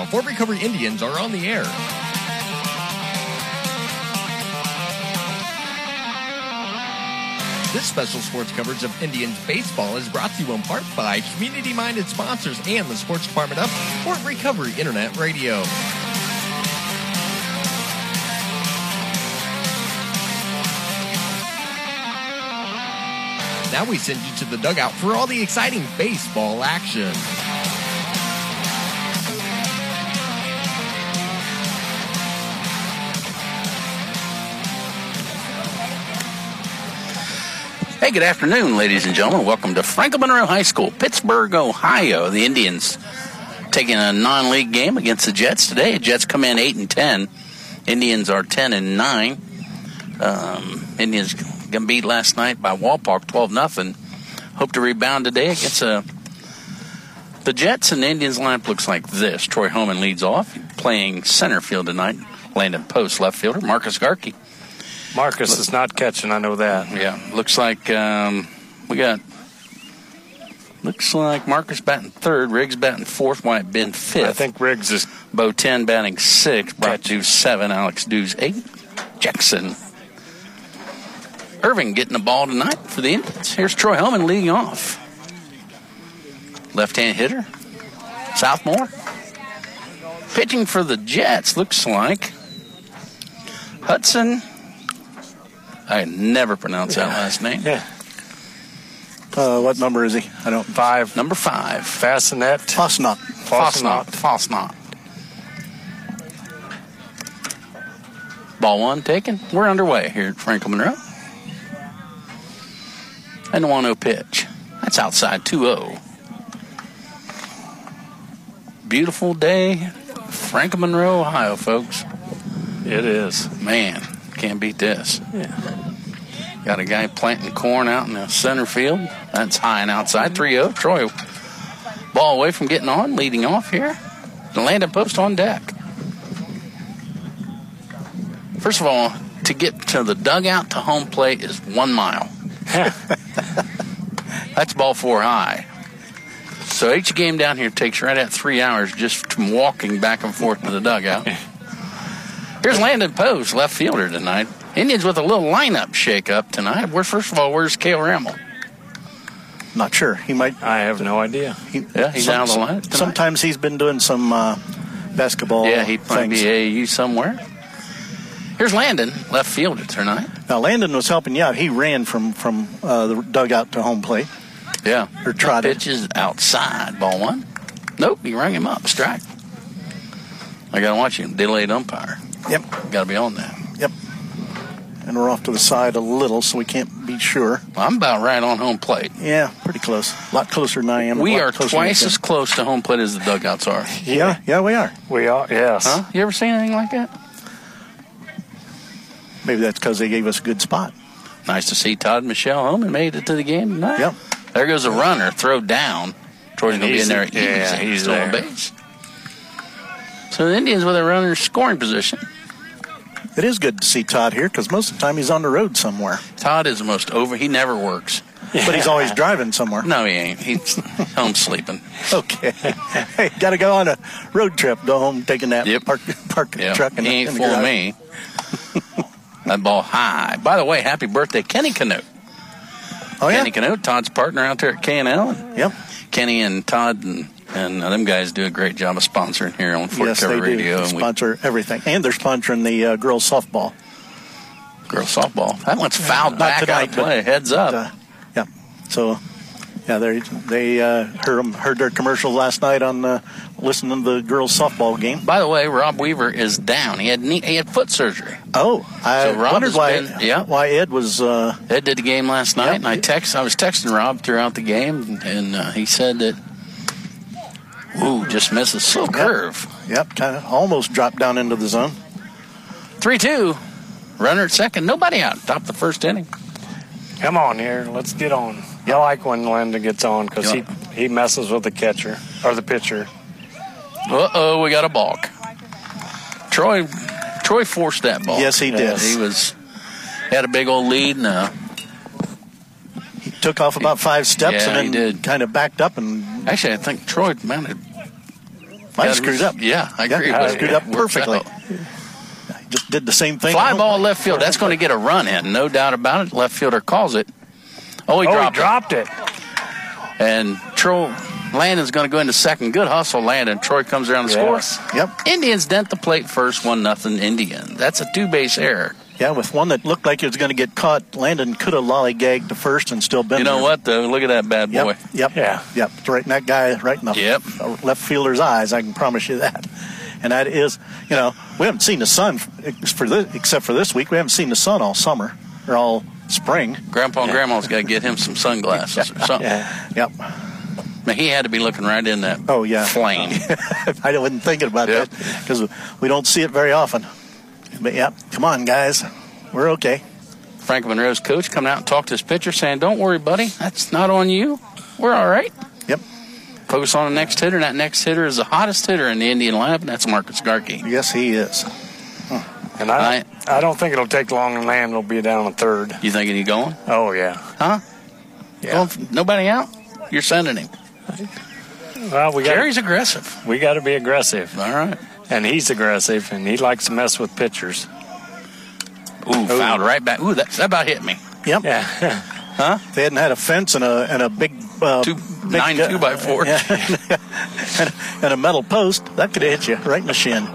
now, Fort Recovery Indians are on the air. This special sports coverage of Indians baseball is brought to you in part by community-minded sponsors and the sports department of Fort Recovery Internet Radio. Now we send you to the dugout for all the exciting baseball action. Hey, good afternoon, ladies and gentlemen. Welcome to Franklin Monroe High School, Pittsburgh, Ohio. The Indians taking a non-league game against the Jets today. Jets come in 8-10. Indians are 10-9. Indians got beat last night by Walpark 12-0. Hope to rebound today against the Jets. And the Indians lineup looks like this. Troy Homan leads off, playing center field tonight. Landon Post, left fielder. Marcus Garkey. Marcus is not catching, I know that. Yeah, looks like Marcus batting third, Riggs batting fourth, White Ben fifth. I think Riggs is Bo 10 batting sixth, Brock Dews 7, Alex Dews 8, Jackson Irving getting the ball tonight for the Indians. Here's Troy Hellman leading off. Left-hand hitter, sophomore. Pitching for the Jets looks like Hudson. I never pronounce that last name. Yeah. What number is he? I don't. 5. Number 5. Fassinet. Fosnot. Ball one taken. We're underway here at Franklin Monroe. And the 1-0 pitch. That's outside 2-0. Beautiful day, Franklin Monroe, Ohio, folks. It is. Man, can't beat this. Yeah. Got a guy planting corn out in the center field. That's high and outside. 3-0. Troy, ball away from getting on, leading off here. The Landon Post on deck. First of all, to get to the dugout to home plate is 1 mile. That's ball 4 high. So each game down here takes right at 3 hours just from walking back and forth to the dugout. Here's Landon Post, left fielder tonight. Indians with a little lineup shake-up tonight. First of all, where's Cale Rammel? Not sure. He might. I have no idea. He's down the line tonight. Sometimes he's been doing some basketball. Yeah, he might be AAU somewhere. Here's Landon, left fielder tonight. Now, Landon was helping you out. He ran from the dugout to home plate. Yeah. Or trotted. Pitch is outside. Ball one. Nope, he rang him up. Strike. I got to watch him. Delayed umpire. Yep. Got to be on that. Yep. And we're off to the side a little, so we can't be sure. Well, I'm about right on home plate. Yeah, pretty close. A lot closer than I am. We are twice as close to home plate as the dugouts are. Yeah, we are. We are, yes. Huh? You ever seen anything like that? Maybe that's because they gave us a good spot. Nice to see Todd Michelle Homan made it to the game tonight. Yep. There goes a runner, throw down. Troy's going to be in there. Yeah, he's still there. on base. So the Indians with a runner in scoring position. It is good to see Todd here because most of the time he's on the road somewhere. Todd is the most he never works. But he's always driving somewhere. No, he ain't. He's home sleeping. Okay. Hey, got to go on a road trip. Go home taking that park the truck. He ain't fooling me. That ball high. By the way, happy birthday, Kenny Canute. Oh, yeah? Kenny Canute, Todd's partner out there at K&L. Yep. Kenny and Todd and them guys do a great job of sponsoring here on Fort Recovery Radio. They sponsor everything. And they're sponsoring the girls softball. Girls softball. That one's fouled back tonight, out of play. Heads up. Yeah. So, yeah, they heard their commercial last night on listening to the girls softball game. By the way, Rob Weaver is down. He had foot surgery. Oh, I wondered why Ed was. Ed did the game last night, and I was texting Rob throughout the game, and he said that. Ooh, just misses slow curve. Yep, kind of almost dropped down into the zone. 3-2. Runner at second. Nobody out. Top of the first inning. Come on here. Let's get on. I like when Landon gets on because he messes with the catcher or the pitcher. Uh-oh, we got a balk. Troy forced that ball. Yes, he did. He had a big old lead and he took off about 5 steps and then did. kind of backed up and. Actually, I think Troy mounted I screwed up. Yeah, I agree. I screwed up Works perfectly. out. I just did the same thing. Fly ball left field. That's going to get a run in, no doubt about it. Left fielder calls it. He dropped it. And Landon's going to go into second. Good hustle, Landon. Troy comes around the score. Yep. Indians dent the plate first, 1-0 Indian. That's a two-base error. Yeah, with one that looked like it was going to get caught, Landon could have lollygagged to first and still been You know there. what, though? Look at that bad boy. Yep. It's right in that guy, right in the left fielder's eyes, I can promise you that. And that is, we haven't seen the sun except for this week. We haven't seen the sun all summer or all spring. Grandpa and Grandma's got to get him some sunglasses or something. Yep. Man, he had to be looking right in that flame. I wasn't thinking about that because we don't see it very often. But, come on, guys. We're okay. Frank Monroe's coach coming out and talked to his pitcher saying, don't worry, buddy. That's not on you. We're all right. Yep. Focus on the next hitter, and that next hitter is the hottest hitter in the Indian lineup, and that's Marcus Garkey. Yes, he is. And I don't think it'll take long, and Land will be down a third. You thinking he's going? Oh, yeah. Huh? Yeah. Nobody out? You're sending him. Well, Jerry's aggressive. We got to be aggressive. All right. And he's aggressive, and he likes to mess with pitchers. Ooh, fouled right back. Ooh, that about hit me. Yep. Yeah. Huh? If they hadn't had a fence and a big... 9 2x4. And a metal post, that could have hit you right in the shin.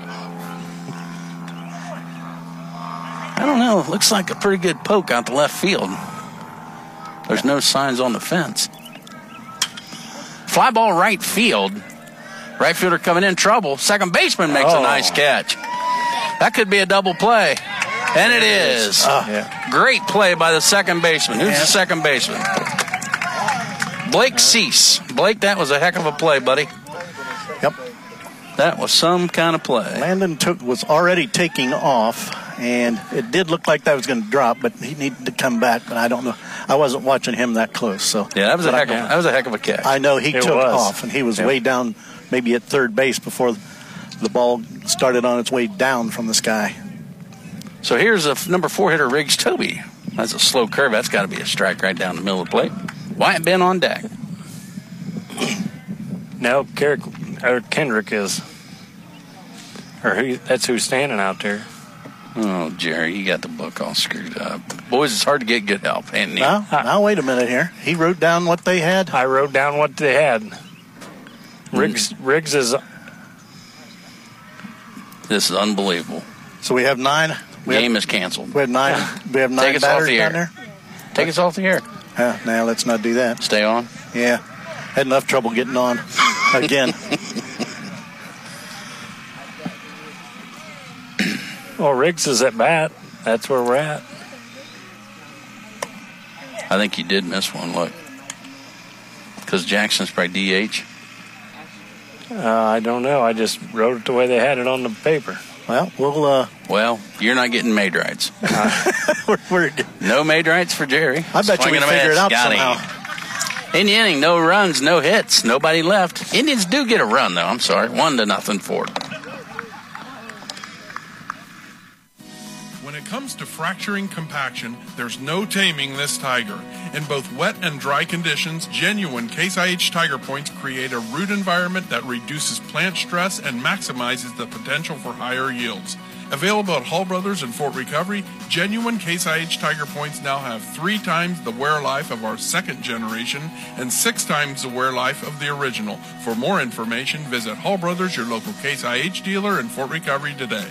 I don't know. Looks like a pretty good poke out the left field. There's no signs on the fence. Fly ball right field. Right fielder coming in trouble. Second baseman makes a nice catch. That could be a double play. And it is. Great play by the second baseman. Who's the second baseman? Blake Cease. Blake, that was a heck of a play, buddy. Yep. That was some kind of play. Landon was already taking off, and it did look like that was going to drop, but he needed to come back. But I don't know. I wasn't watching him that close. So yeah, that was a heck of a catch. I know he took off, and he was way down, maybe at third base before the ball started on its way down from the sky. So here's a number 4 hitter, Riggs Toby. That's a slow curve. That's got to be a strike right down the middle of the plate. Wyatt Ben on deck. No, Kendrick is. That's who's standing out there. Oh, Jerry, you got the book all screwed up. Boys, it's hard to get good help, ain't it? Now, wait a minute here. He wrote down what they had? I wrote down what they had. Riggs is... This is unbelievable. So we have 9. Game is canceled. We have 9. We have 9 Take us off the air. Down there? Take us off the air. Now let's not do that. Stay on? Yeah. Had enough trouble getting on again. Well, Riggs is at bat. That's where we're at. I think you did miss one, look. Because Jackson's probably DH. I don't know. I just wrote it the way they had it on the paper. Well, Well, you're not getting made rights. we're No made rights for Jerry. I bet you we figure it out somehow. In the inning, no runs, no hits, nobody left. Indians do get a run, though. I'm sorry. 1-0 Ford. When it comes to fracturing compaction, there's no taming this tiger. In both wet and dry conditions, genuine Case IH Tiger Points create a root environment that reduces plant stress and maximizes the potential for higher yields. Available at Hall Brothers and Fort Recovery, genuine Case IH Tiger Points now have 3 times the wear life of our second generation and 6 times the wear life of the original. For more information, visit Hall Brothers, your local Case IH dealer in Fort Recovery today.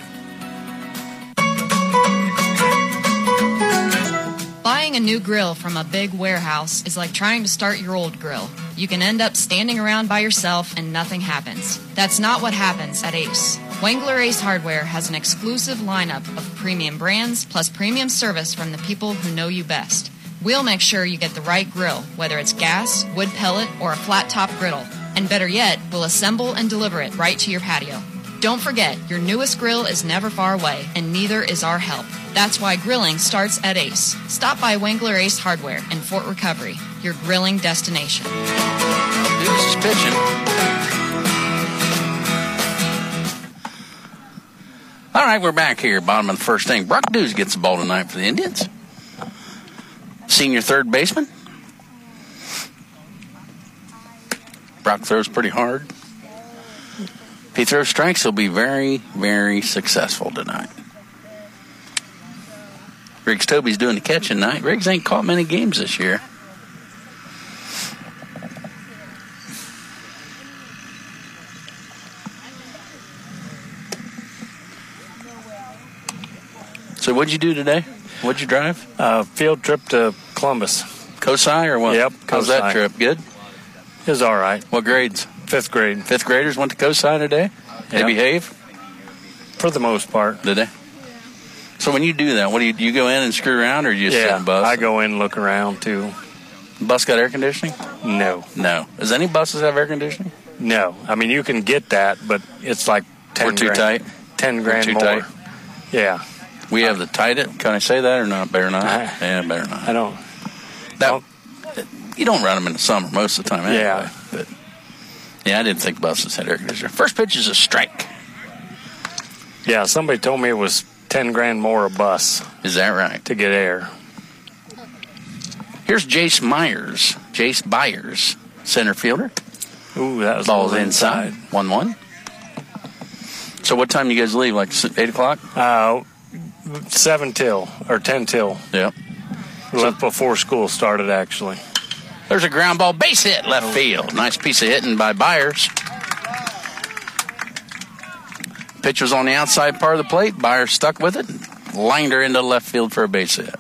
Buying a new grill from a big warehouse is like trying to start your old grill. You can end up standing around by yourself and nothing happens. That's not what happens at Ace. Wengler Ace Hardware has an exclusive lineup of premium brands plus premium service from the people who know you best. We'll make sure you get the right grill, whether it's gas, wood pellet, or a flat top griddle. And better yet, we'll assemble and deliver it right to your patio. Don't forget, your newest grill is never far away, and neither is our help. That's why grilling starts at Ace. Stop by Wengler Ace Hardware in Fort Recovery, your grilling destination. This is pitching. All right, we're back here, bottom of the first inning. Brock Dews gets the ball tonight for the Indians. Senior third baseman. Brock throws pretty hard. he throws strikes, he'll be very, very successful tonight. Riggs Toby's doing the catching tonight. Riggs ain't caught many games this year. So what'd you do today? What'd you drive? Field trip to Columbus. COSI or what? Yep. How's that trip? Good? It was all right. What grades? 5th grade. 5th graders went to COSI today? They behave? For the most part. Did they? So when you do that, what do you go in and screw around, or do you just sit in the bus? I go in and look around too. Bus got air conditioning? No. Does any buses have air conditioning? No. I mean, you can get that, but it's like 10 We're too grand. tight? 10 grand We're too more. tight? Yeah. We have the tightest. Can I say that or not? Better not? Yeah, better not. I don't. You don't run them in the summer most of the time anyway. Yeah. But, I didn't think buses had air conditioning. First pitch is a strike. Yeah, somebody told me it was 10 grand more a bus. Is that right? To get air. Here's Jace Byers, center fielder. Ooh, that was ball's inside. 1-1. So what time do you guys leave? Like 8 o'clock? 7 till or 10 till. Yep. We left before school started, actually. There's a ground ball base hit left field. Nice piece of hitting by Byers. Pitch was on the outside part of the plate. Byers stuck with it. Lined her into left field for a base hit.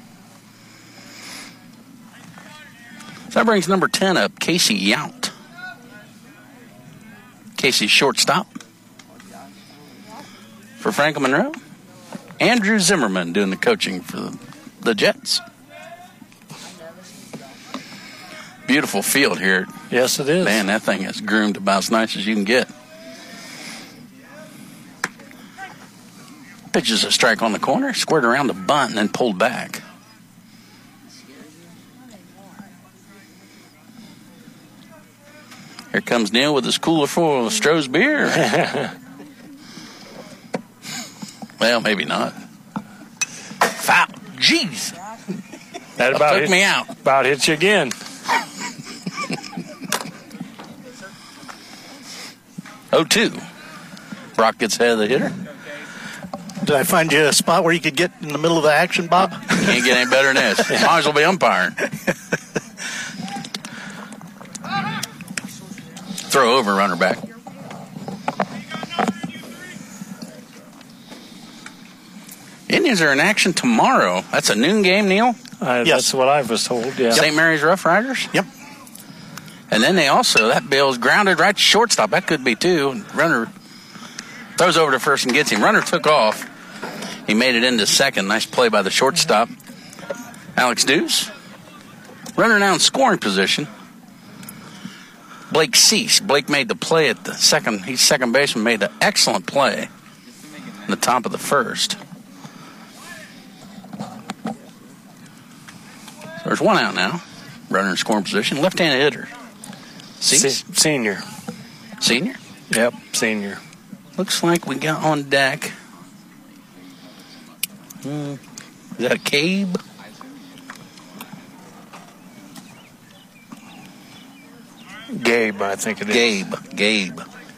So that brings number 10 up, Casey Yount. Casey's shortstop. For Franklin Monroe, Andrew Zimmerman doing the coaching for the Jets. Beautiful field here. Yes, it is. Man, that thing is groomed about as nice as you can get. Pitches a strike on the corner, squared around the bunt, and then pulled back. Here comes Neil with his cooler full of Stroh's beer. Well, maybe not. Foul. Jeez. That about took me out. About hit you again. 0-2. Brock gets ahead of the hitter. Did I find you a spot where you could get in the middle of the action, Bob? Can't get any better than this. Might as well be umpiring. Throw over, runner back. Indians are in action tomorrow. That's a noon game, Neil? Yes. That's what I was told, yeah. St. Mary's Rough Riders? Yep. And then they also, that bill's grounded right to shortstop. That could be two. Runner throws over to first and gets him. Runner took off. He made it into second. Nice play by the shortstop, Alex Deuce. Runner now in scoring position, Blake Cease. Blake made the play at the second. He's second baseman, made an excellent play in the top of the first. So there's one out now. Runner in scoring position. Left-handed hitter. Cease? Senior. Senior? Yep, senior. Looks like we got on deck. Is that a Cabe? Gabe, I think it is. Gabe.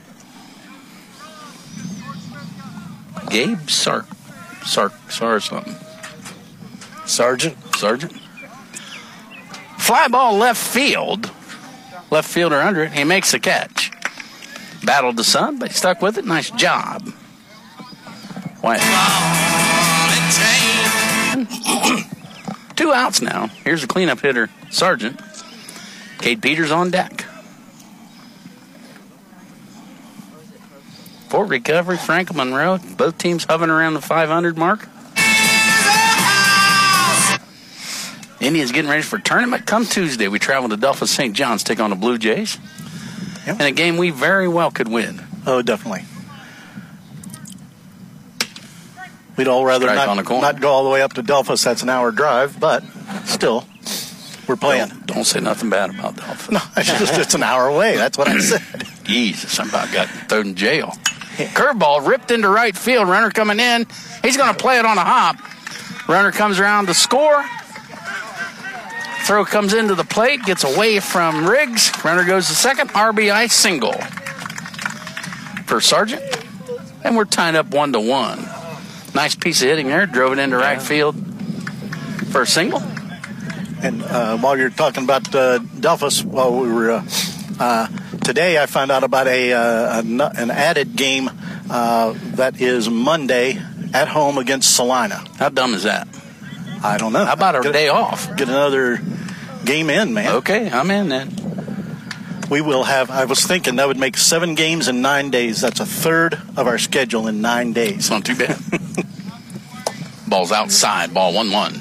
Gabe Sark or something. Sergeant. Fly ball left field. Left fielder under it. He makes the catch. Battled the sun, but he stuck with it. Nice job. Wow. 2 outs now. Here's the cleanup hitter, Sargent. Cade Peters on deck. For recovery, Franklin Monroe. Both teams hovering around the 500 mark. Indians getting ready for a tournament. Come Tuesday, we travel to Delphos St. John's, take on the Blue Jays. Yep. And a game we very well could win. Oh, definitely. We'd all rather not go all the way up to Delphos. That's an hour drive, but still, we're playing. Don't say nothing bad about Delphos. No, it's an hour away. That's what I said. Jesus, I about got thrown in jail. Curveball ripped into right field. Runner coming in. He's going to play it on a hop. Runner comes around to score. Throw comes into the plate, gets away from Riggs. Runner goes to second. RBI single. for Sargent. And we're tied up 1-1. Nice piece of hitting there. Drove it into right field for a single. And while you're talking about Delphos, while we were today, I found out about an added game that is Monday at home against Salina. How dumb is that? I don't know. How about our day off? Get another game in, man. Okay, I'm in then. We will have, I was thinking that would make 7 games in 9 days. That's a third of our schedule in 9 days. It's not too bad. Ball's outside, ball 1-1.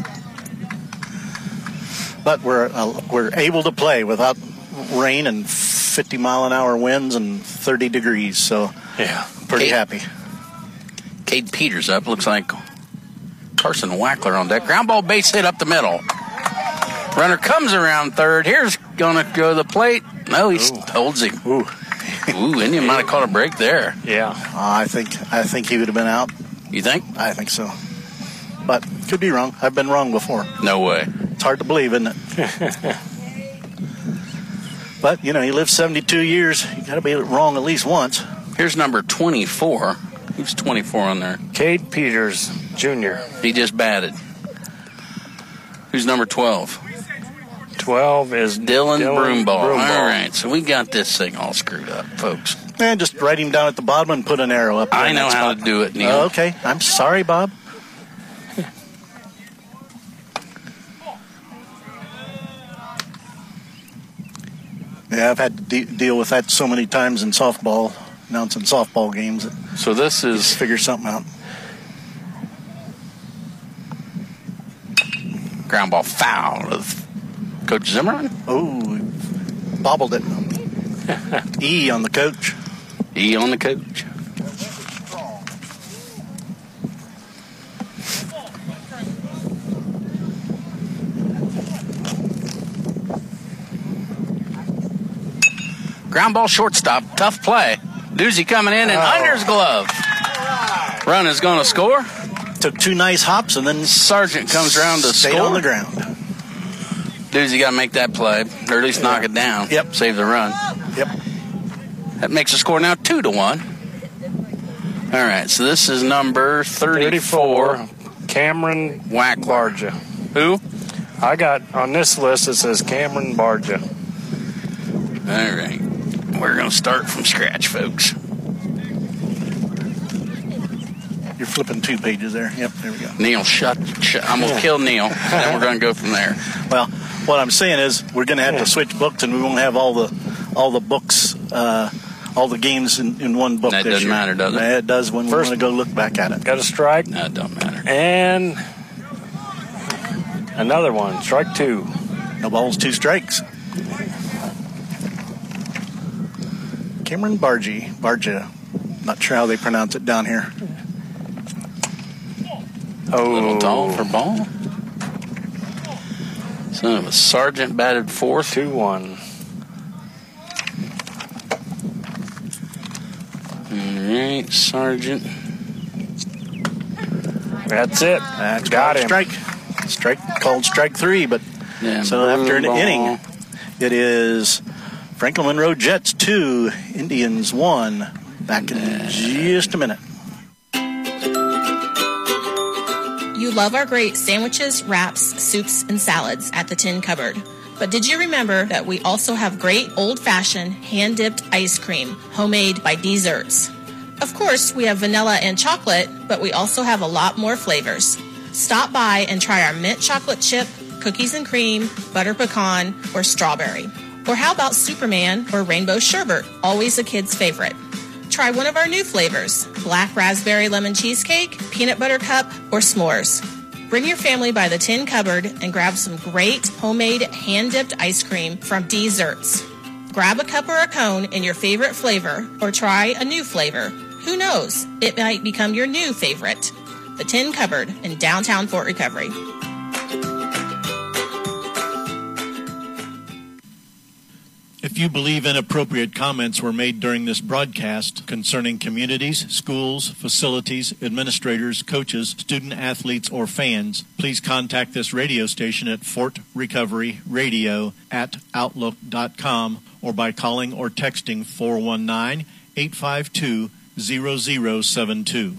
But we're able to play without rain and 50-mile-an-hour winds and 30 degrees. So, yeah, pretty happy. Cade Peters up. Looks like Carson Wackler on deck. Ground ball base hit up the middle. Runner comes around third. Here's going to go to the plate. No, he holds him. Ooh, Indian might have caught a break there. Yeah. I think he would have been out. You think? I think so. But could be wrong. I've been wrong before. No way. It's hard to believe, isn't it? But, you lived 72 years. You got to be wrong at least once. Here's number 24. Who's 24 on there? Cade Peters, Jr. He just batted. Who's number 12? 12 is Dylan Broomball. All right, so we got this thing all screwed up, folks. And just write him down at the bottom and put an arrow up there. I know how to do it, Neil. Okay, I'm sorry, Bob. Yeah, I've had to deal with that so many times in softball, announcing softball games. So this is... Just figure something out. Ground ball foul of Coach Zimmerman. Oh, bobbled it. E on the coach. E on the coach. Ground ball shortstop. Tough play. Doozy coming in and under his glove. Run is going to score. Took 2 nice hops and then Sargent comes around to stay score. On the ground. Doozy got to make that play, or at least knock it down. Yep. Save the run. Yep. That makes the score now 2-1. All right, so this is number 34. Cameron Wackler. Barja. Who? I got, on this list, it says Cameron Barja. All right. We're going to start from scratch, folks. You're flipping 2 pages there. Yep, there we go. Neil, shut. I'm going to kill Neil, and we're going to go from there. Well, what I'm saying is we're going to have to switch books, and we won't have all the books, all the games in one book that this doesn't year. matter, does it? It does when we want to go look back at it. Got a strike. No, it don't matter. And another one. Strike 2. No balls, 2 strikes. Cameron Barja. Not sure how they pronounce it down here. A little tall for ball. Son of a Sargent batted 4th. 2-1. All right, Sargent. That's it. That's got him. Strike called strike 3, but so after an inning, it is Franklin Monroe Jets 2, Indians 1. Back in just a minute. You love our great sandwiches, wraps, soups, and salads at the Tin Cupboard. But did you remember that we also have great old-fashioned hand-dipped ice cream, homemade by Desserts? Of course, we have vanilla and chocolate, but we also have a lot more flavors. Stop by and try our mint chocolate chip, cookies and cream, butter pecan, or strawberry. Or how about Superman or rainbow sherbet, always a kid's favorite. Try one of our new flavors, black raspberry lemon cheesecake, peanut butter cup, or s'mores. Bring your family by the Tin Cupboard and grab some great homemade hand-dipped ice cream from Desserts. Grab a cup or a cone in your favorite flavor or try a new flavor. Who knows? It might become your new favorite. The Tin Cupboard in downtown Fort Recovery. If you believe inappropriate comments were made during this broadcast concerning communities, schools, facilities, administrators, coaches, student-athletes, or fans, please contact this radio station at fortrecoveryradio@outlook.com or by calling or texting 852-0072.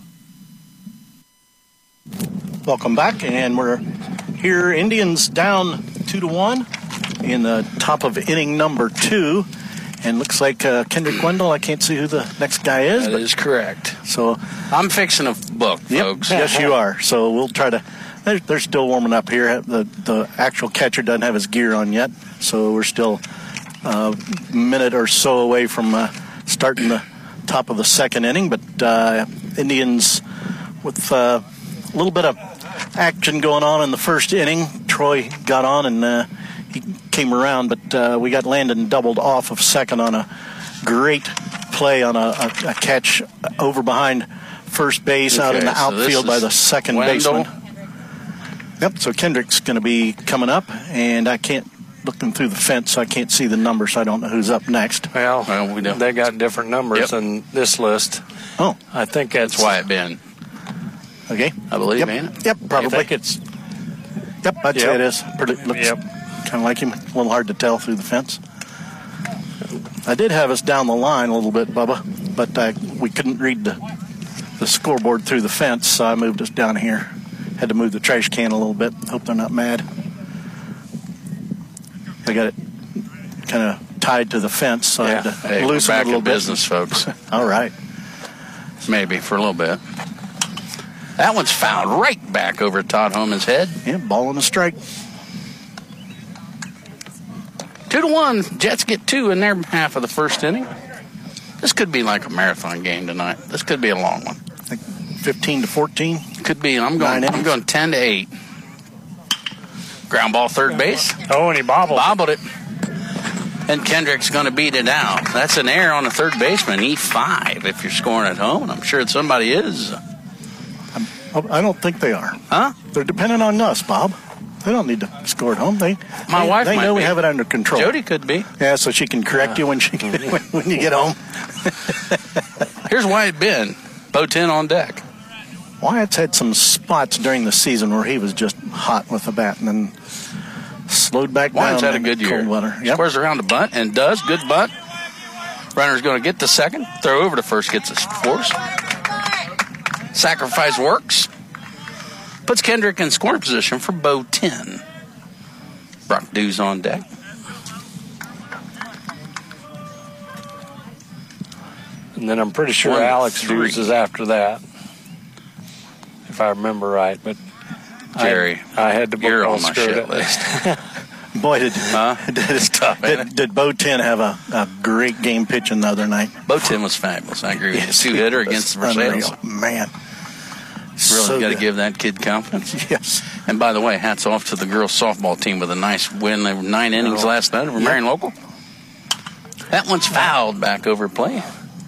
Welcome back, and we're here. Indians down 2-1 in the top of inning number 2. And looks like Kendrick Wendell. I can't see who the next guy is. That is correct. So I'm fixing a book, folks. Yes, you are. So we'll try to. They're still warming up here. The actual catcher doesn't have his gear on yet, so we're still a minute or so away from starting the top of the second inning. But Indians with a little bit of action going on in the first inning. Troy got on and he came around, but we got Landon doubled off of second on a great play on a catch over behind first base out in the outfield by the second baseman. Yep, so Kendrick's going to be coming up, and I can't look them through the fence, so I can't see the number, so I don't know who's up next. Well, they got different numbers in this list. Oh. I think that's Wyatt Ben. Okay. I believe, ain't it? Yep, probably. I think it's... Yep, I'd say it is. Looks kind of like him. A little hard to tell through the fence. I did have us down the line a little bit, Bubba, but we couldn't read the scoreboard through the fence, so I moved us down here. Had to move the trash can a little bit. Hope they're not mad. I got it kind of tied to the fence, so I had to loosen it a little bit. Business, folks. All right. Maybe for a little bit. That one's fouled right back over Todd Homan's head. Yeah, ball and a strike. 2-1. Jets get 2 in their half of the first inning. This could be like a marathon game tonight. This could be a long one. Like 15-14. Could be. I'm going 10-8. Ground ball third base. Oh, and he bobbled it. And Kendrick's going to beat it out. That's an error on a third baseman. E5 if you're scoring at home, and I'm sure somebody is. I don't think they are. Huh? They're dependent on us, Bob. They don't need to score at home. My wife they know we have it under control. Jody could be. Yeah, so she can correct you when you get home. Here's Wyatt Ben. Bo 10 on deck. Wyatt's had some spots during the season where he was just hot with the bat and then slowed back down. Wyatt's had a good year. Yep. Squares around the bunt and does. Good bunt. Runner's going to get the second. Throw over to first. Gets his force. Sacrifice works. Puts Kendrick in scoring position for Bo 10. Brock Dew's on deck. And then I'm pretty sure Alex Dews is after that, if I remember right. But Jerry, I had to you're on my shit list. Boy, it's tough. Did Bo 10 have a great game pitching the other night? Bo 10 was fabulous. I agree with you. 2-hitter against the Versailles. Man. Really So got to good. give that kid confidence. Yes. And by the way, hats off to the girls softball team with a nice win. They were 9 innings last night over Marion Local. That one's fouled back over play.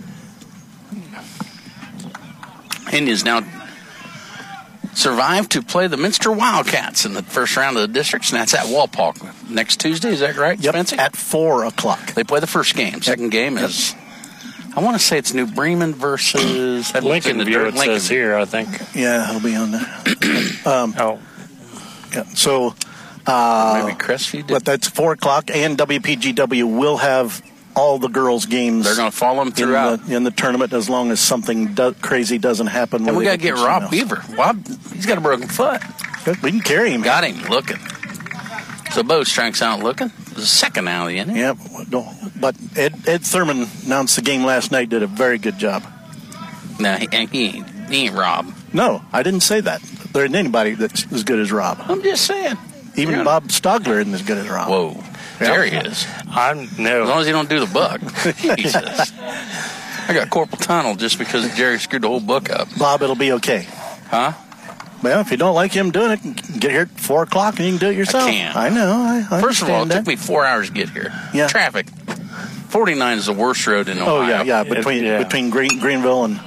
Indians now survive to play the Minster Wildcats in the first round of the districts, and that's at Walpock next Tuesday. Is that right, Spencer? At 4 o'clock. They play the first game. Second game is, I want to say it's New Bremen versus Lincoln View, it says here, I think. Yeah, it'll be on there. Yeah, so maybe Crestview did. But that's 4 o'clock, and WPGW will have all the girls' games. They're going to follow them throughout in the tournament as long as something crazy doesn't happen. And we got to get Rob Weaver. Rob, he's got a broken foot. We can carry him. Got him looking. So Bo strikes out looking. The second out of the inning. Yeah, but Ed Thurman announced the game last night. Did a very good job. No, he ain't Rob. No, I didn't say that. There isn't anybody that's as good as Rob. I'm just saying. Even Bob Stogler isn't as good as Rob. Whoa. There he is. As long as he don't do the book. Jesus. I got Corporal Tunnel just because Jerry screwed the whole book up. Bob, it'll be okay. Huh? Well, if you don't like him doing it, get here at 4 o'clock and you can do it yourself. I can't. I know. I First of all, it understand took me 4 hours to get here. Yeah. Traffic. 49 is the worst road in Ohio. Oh, yeah. Between Greenville and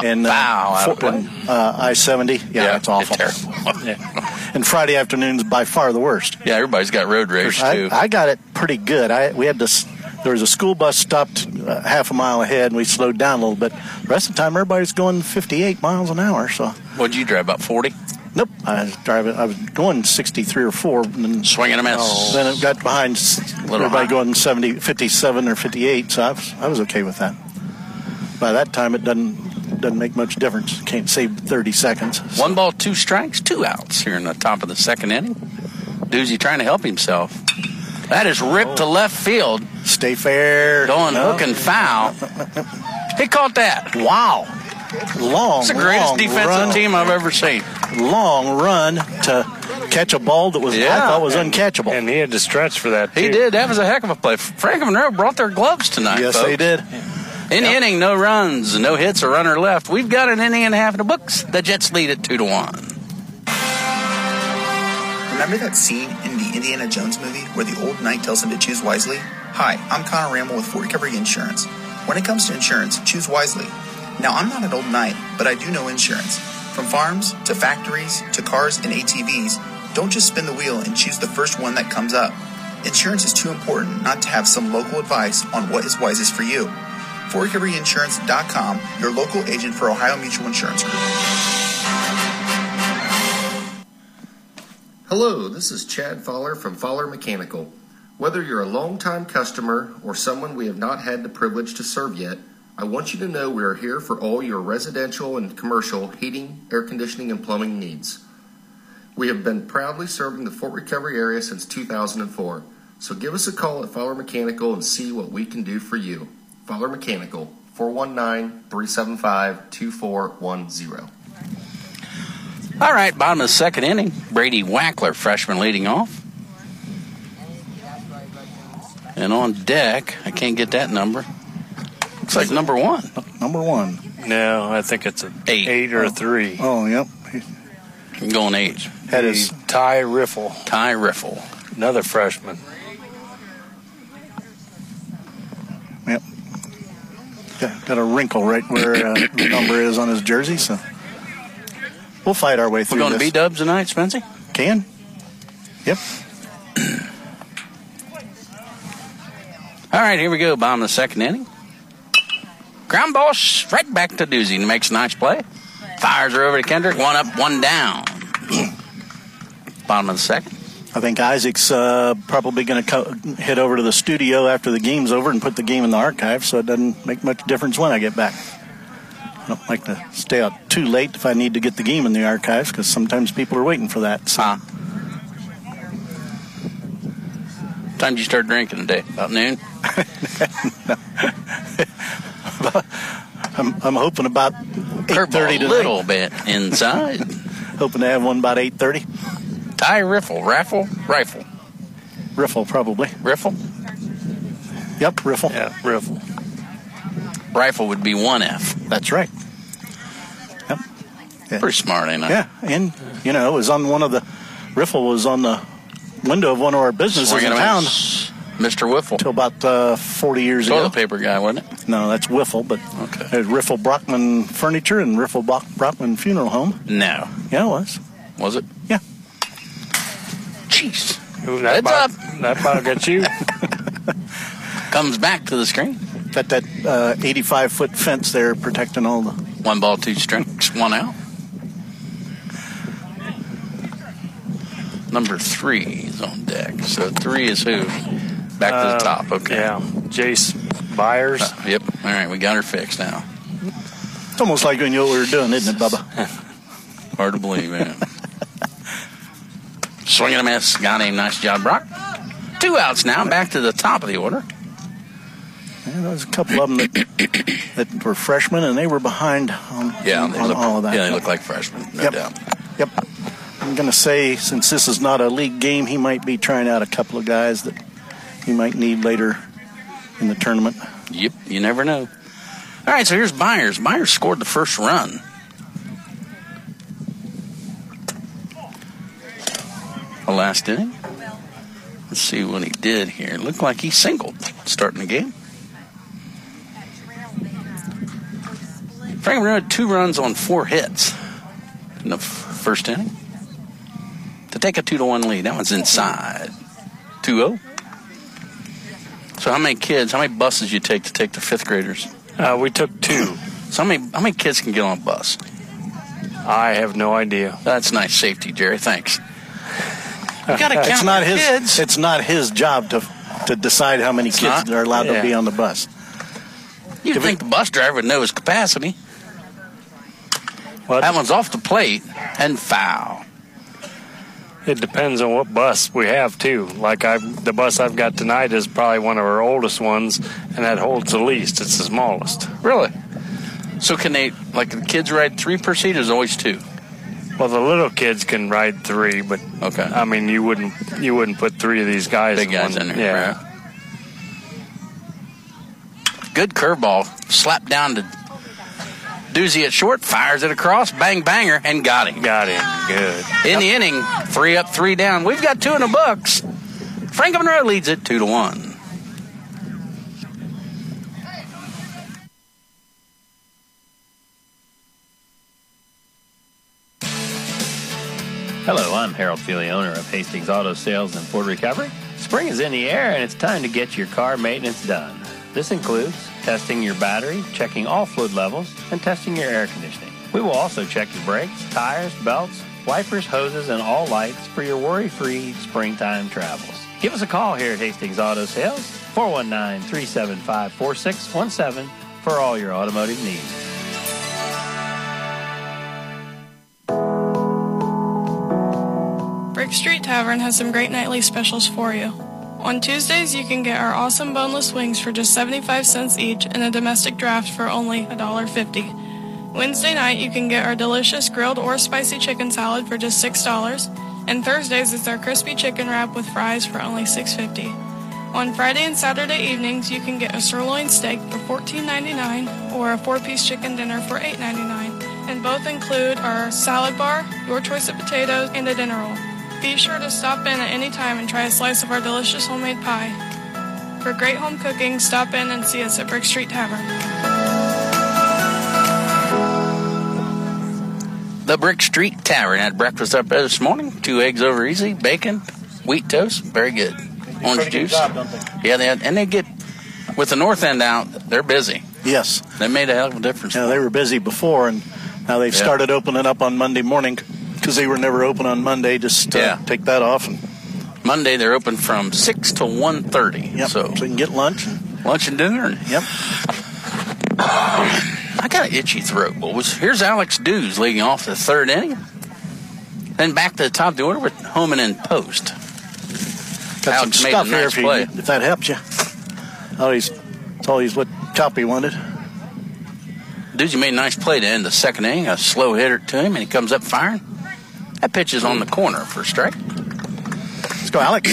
I-70. Yeah, it's awful. It's terrible. And Friday afternoon's by far the worst. Yeah, everybody's got road rage, too. I got it pretty good. There was a school bus stopped half a mile ahead, and we slowed down a little bit. The rest of the time, everybody's going 58 miles an hour. So, what'd you drive, about 40? Nope. I was going 63 or 4. And then, swinging a miss. Then it got behind everybody going 57 or 58, so I was okay with that. by that time it doesn't make much difference. Can't save 30 seconds. So. 1 ball, 2 strikes, 2 outs here in the top of the second inning. Doozy trying to help himself. That is ripped to left field. Stay fair. Going hook and foul. He caught that. Wow. Long, it's the greatest defensive team I've ever seen. Long run to catch a ball that I thought was uncatchable. And he had to stretch for that, too. He did. That was a heck of a play. Franklin Monroe brought their gloves tonight, Yes, folks. they did. In the inning, no runs, no hits, a runner left. We've got an inning and a half in the books. The Jets lead it 2-1. Remember that scene in the Indiana Jones movie where the old knight tells him to choose wisely? Hi, I'm Connor Ramel with Fort Recovery Insurance. When it comes to insurance, choose wisely. Now, I'm not an old knight, but I do know insurance. From farms to factories to cars and ATVs, don't just spin the wheel and choose the first one that comes up. Insurance is too important not to have some local advice on what is wisest for you. FortRecoveryInsurance.com, your local agent for Ohio Mutual Insurance Group. Hello, this is Chad Fowler from Fowler Mechanical. Whether you're a longtime customer or someone we have not had the privilege to serve yet, I want you to know we are here for all your residential and commercial heating, air conditioning, and plumbing needs. We have been proudly serving the Fort Recovery area since 2004, so give us a call at Fowler Mechanical and see what we can do for you. Fowler Mechanical, 419-375-2410. All right, bottom of the second inning. Brady Wackler, freshman, leading off. And on deck, I can't get that number. Looks like number 1. Number 1. No, I think it's an 8 or a 3. Oh, yep. I'm going 8. That is Ty Riffle. Ty Riffle. Another freshman. Yep. Got a wrinkle right where the number is on his jersey, so we'll fight our way through We're going this. to B-dubs tonight, Spency? Can. Yep. All right, here we go. Bottom of the second inning. Ground ball right back to Doozy. Makes a nice play. Fires her over to Kendrick. 1 up, 1 down. Bottom of the second. I think Isaac's probably going to head over to the studio after the game's over and put the game in the archive, so it doesn't make much difference when I get back. I don't like to stay out too late if I need to get the game in the archives, because sometimes people are waiting for that. So. What time did you start drinking today? About noon? I'm hoping about 8:30 tonight. A little bit inside. Hoping to have one about 8:30. Ty Riffle. Rifle. Riffle, probably. Riffle? Yep, Riffle. Yeah, Riffle. Rifle would be 1F. That's right. Yep. Yeah. Pretty smart, ain't I? Yeah, and, it was on Riffle was on the window of one of our businesses in town. Mr. Wiffle. Until about 40 years ago. Toilet paper guy, wasn't it? No, that's Wiffle, but there's Riffle Brockman Furniture and Riffle Brockman Funeral Home. No. Yeah, it was. Was it? Yeah. Jeez. That about get you. Comes back to the screen. Got that 85-foot fence there protecting all the... 1 ball, 2 strikes, 1 out. Number 3 is on deck. So 3 is who? Back to the top. Okay. Yeah. Jace Byers. Yep. All right. We got her fixed now. It's almost like we knew what we were doing, isn't it, Bubba? Hard to believe, man. Swing and a miss. Guy named Nice Job Brock. 2 outs now. Back to the top of the order. Yeah, there was a couple of them that were freshmen, and they were behind on all of that. Yeah, they look like freshmen, no doubt. Yep. I'm going to say, since this is not a league game, he might be trying out a couple of guys that he might need later in the tournament. Yep, you never know. All right, so here's Byers. Byers scored the first run. The last inning. Let's see what he did here. It looked like he singled starting the game. Franklin had 2 runs on 4 hits in the first inning to take a 2-1 lead. That one's inside. 2-0. So how many buses you take to take the 5th graders? We took 2. So how many kids can get on a bus? I have no idea. That's nice safety, Jerry. Thanks. You got to count kids. It's not his job to decide how many kids are allowed to be on the bus. You'd think the bus driver would know his capacity. What? That one's off the plate and foul. It depends on what bus we have, too. Like the bus I've got tonight is probably one of our oldest ones, and that holds the least. It's the smallest. Really? So can they, like the kids ride 3 per seat, or is it always 2? Well, the little kids can ride 3, but okay. I mean, you wouldn't put 3 of these guys. Big guys in there. Yeah. Right. Good curveball, slapped down to Doozy at short, fires it across, bang banger, and got him. Got him. Good. In the inning, 3 up, 3 down. We've got 2 in the books. Franklin Monroe leads it 2-1. Hello, I'm Harold Feely, owner of Hastings Auto Sales and Ford Recovery. Spring is in the air and it's time to get your car maintenance done. This includes testing your battery, checking all fluid levels, and testing your air conditioning. We will also check your brakes, tires, belts, wipers, hoses, and all lights for your worry-free springtime travels. Give us a call here at Hastings Auto Sales, 419-375-4617 for all your automotive needs. Brick Street Tavern has some great nightly specials for you. On Tuesdays, you can get our awesome boneless wings for just 75 cents each and a domestic draft for only $1.50. Wednesday night, you can get our delicious grilled or spicy chicken salad for just $6. And Thursdays, it's our crispy chicken wrap with fries for only $6.50. On Friday and Saturday evenings, you can get a sirloin steak for $14.99 or a 4-piece chicken dinner for $8.99. And both include our salad bar, your choice of potatoes, and a dinner roll. Be sure to stop in at any time and try a slice of our delicious homemade pie. For great home cooking, stop in and see us at Brick Street Tavern. The Brick Street Tavern had breakfast up there this morning. 2 eggs over easy, bacon, wheat toast, very good. Orange juice. Job, don't they? Yeah, they get, with the north end out, they're busy. Yes. They made a hell of a difference. Yeah, they were busy before, and now they've started opening up on Monday morning because they were never open on Monday. Just take that off. And Monday they're open from 6 to 1:30. Yep. So you can get lunch. Lunch and dinner. Yep. I got an itchy throat, boys. Here's Alex Dews leading off the 3rd inning. Then back to the top of the order with Homan and Post. Got Alex some made stuff a nice here play. if that helps you. It's always what Choppy wanted. Doozy made a nice play to end the 2nd inning. A slow hitter to him, and he comes up firing. That pitch is on the corner for a strike. Let's go, Alex.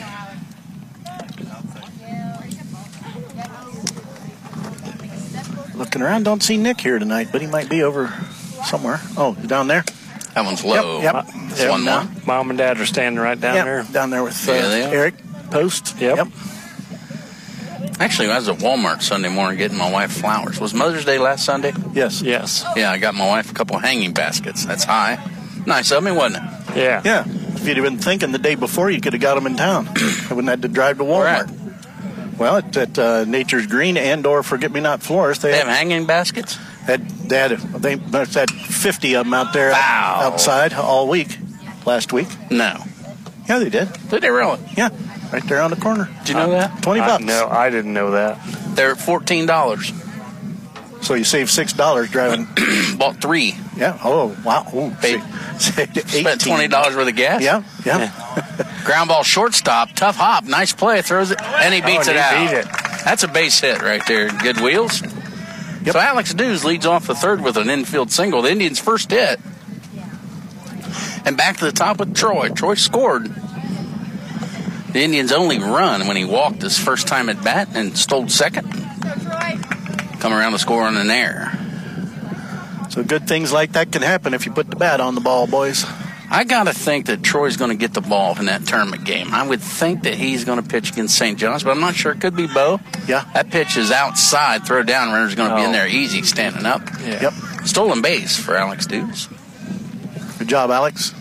Looking around, don't see Nick here tonight, but he might be over somewhere. Oh, down there? That one's low. Yep. It's 1-1. Mom and Dad are standing right down there. Down there with they are. Eric Post. Yep. Actually, I was at Walmart Sunday morning getting my wife flowers. Was Mother's Day last Sunday? Yes. Yes. Yeah, I got my wife a couple of hanging baskets. That's high. Nice of me, wasn't it? Yeah. Yeah. If you'd have been thinking the day before, you could have got them in town. I wouldn't have had to drive to Walmart. Right. Well, at Nature's Green and or Forget Me Not Florist, They have hanging baskets? They had 50 of them out there outside all week, last week. No. Yeah, they did. Did they really? Yeah, right there on the corner. Did you know that? $20. No, I didn't know that. They're at $14. So you saved $6 driving. Bought 3. Yeah. Oh, wow. Ooh, Paid, saved spent $20 worth of gas. Yeah. Ground ball shortstop, tough hop, nice play, throws it, and he beats it out. Beat it. That's a base hit right there. Good wheels. Yep. So Alex Dews leads off the 3rd with an infield single. The Indians' first hit. And back to the top with Troy. Troy scored. The Indians' only run when he walked his first time at bat and stole 2nd. Come around to score on an error. So good things like that can happen if you put the bat on the ball, boys. I got to think that Troy's going to get the ball in that tournament game. I would think that he's going to pitch against St. John's, but I'm not sure. It could be Bo. Yeah. That pitch is outside. Throw down. Runner's going to be in there easy standing up. Yeah. Yep. Stolen base for Alex Dews. Good job, Alex.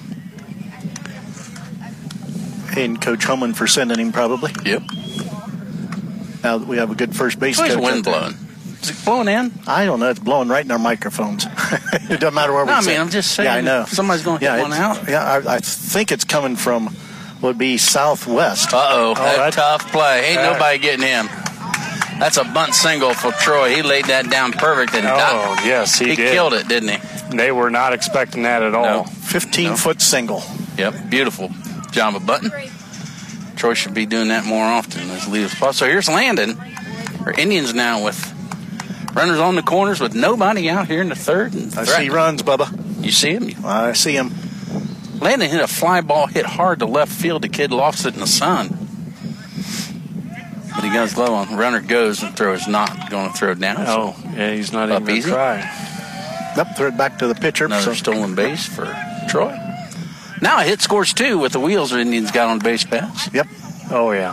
And Coach Homan for sending him, probably. Yep. Now that we have a good first base Where's coach. the wind blowing? Is it blowing in? I don't know. It's blowing right in our microphones. It doesn't matter where we sit. I'm just saying. Yeah, I know. Somebody's going to hit one out. Yeah, I think it's coming from would be southwest. Uh-oh. That's tough play. Ain't nobody getting him. That's a bunt single for Troy. He laid that down perfect. And yes, he did. He killed it, didn't he? They were not expecting that at all. No. 15-foot single. Yep, beautiful. John Button. Troy should be doing that more often as lead spot. So here's Landon. Our Indians now with runners on the corners with nobody out here in the third. I see runs, Bubba. You see him? I see him. Landon hit a fly ball, hit hard to left field. The kid lost it in the sun. But he goes low on. Runner goes and throws. Not going to throw down. Oh, yeah, he's not even going to try. Nope, throw it back to the pitcher. Another stolen base for Troy. Now a hit scores 2 with the wheels the Indians got on base paths. Yep. Oh, yeah.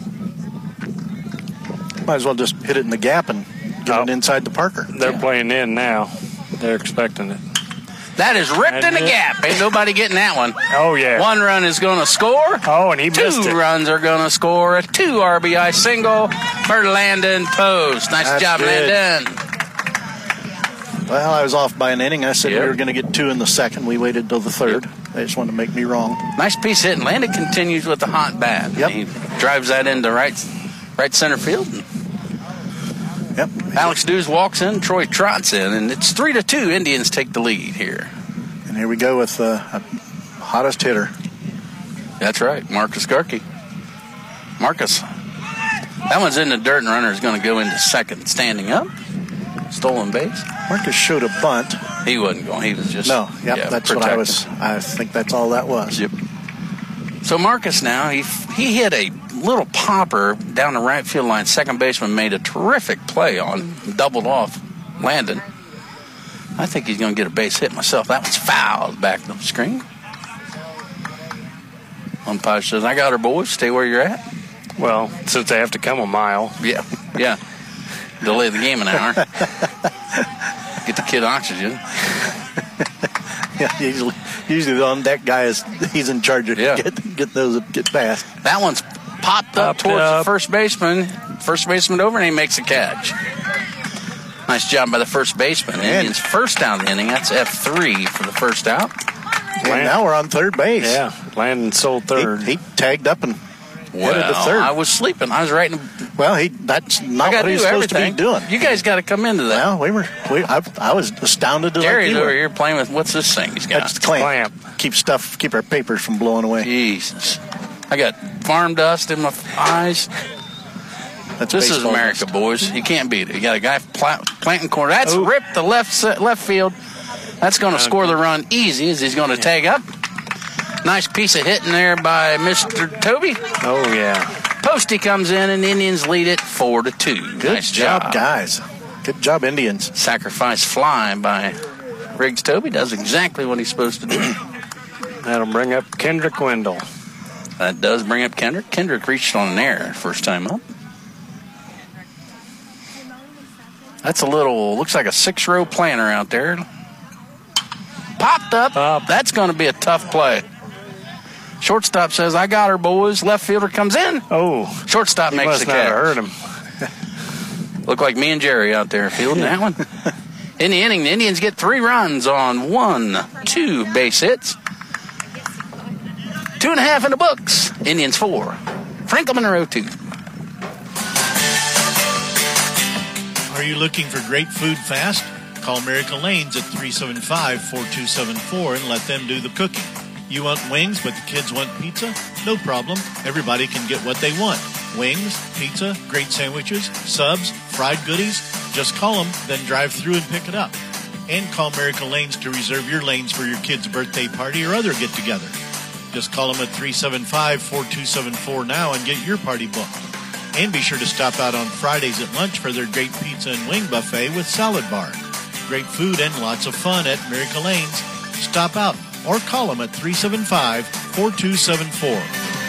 Might as well just hit it in the gap and get it inside the Parker. They're playing in now. They're expecting it. That is ripped in the gap. Ain't nobody getting that one. Oh, yeah. 1 run is going to score. Oh, and he missed it. 2 runs are going to score. A 2 RBI single for Landon Post. Nice job, good. Landon. Well, I was off by an inning. I said we were going to get 2 in the second. We waited till the third. They just wanted to make me wrong. Nice piece hit. And Landon continues with the hot bat. Yep. He drives that into right center field. Yep. Alex Dews walks in. Troy trots in. And it's 3-2. Indians take the lead here. And here we go with the hottest hitter. That's right. Marcus Garkey. Marcus. That one's in the dirt, and runner is going to go into second. Standing up. Stolen base. Marcus showed a bunt. He wasn't going. He was just that's protected. what I was. I think that's all that was. Yep. So Marcus now he hit a little popper down the right field line. Second baseman made a terrific play on, doubled off Landon. I think he's going to get a base hit myself. That one's fouled back on the screen. Umpire says, "I got her, boys. Stay where you're at." Well, since they have to come a mile. Yeah. Delay the game an hour. Get the kid oxygen. Yeah, usually the on deck guy he's in charge of get those get past. That one's popped up towards the first baseman. First baseman over, and he makes a catch. Nice job by the first baseman. Indians first down the inning. That's F3 for the first out. And now we're on third base. Yeah, Landon sold third. He tagged up and headed to third. I was sleeping. I was writing. Well, that's not what he's supposed to be doing. You guys got to come into that. Well, I was astounded. Gary's over here playing with what's this thing he's got? That's the clamp. Keep our papers from blowing away. Jesus, I got farm dust in my eyes. This is America, boys. You can't beat it. You got a guy planting corner. That's ripped the left field. That's going to score the run easy as he's going to tag up. Nice piece of hitting there by Mr. Toby. Oh, yeah. Posty comes in, and the Indians lead it 4-2. Good nice job, guys. Good job, Indians. Sacrifice fly by Riggs Toby. Does exactly what he's supposed to do. That'll bring up Kendrick Wendell. That does bring up Kendrick. Kendrick reached on an error first time up. That's looks like a 6-row planter out there. Popped up. That's going to be a tough play. Shortstop says, "I got her, boys." Left fielder comes in. Oh. Shortstop makes the catch. Hurt him. Look like me and Jerry out there fielding that one. In the inning, the Indians get 3 runs on 2 base hits. 2.5 in the books. Indians 4. Franklin Monroe 2. Are you looking for great food fast? Call Miracle Lanes at 375-4274 and let them do the cooking. You want wings, but the kids want pizza? No problem. Everybody can get what they want. Wings, pizza, great sandwiches, subs, fried goodies. Just call them, then drive through and pick it up. And call Miracle Lanes to reserve your lanes for your kid's birthday party or other get-together. Just call them at 375-4274 now and get your party booked. And be sure to stop out on Fridays at lunch for their great pizza and wing buffet with salad bar. Great food and lots of fun at Miracle Lanes. Stop out or call them at 375-4274.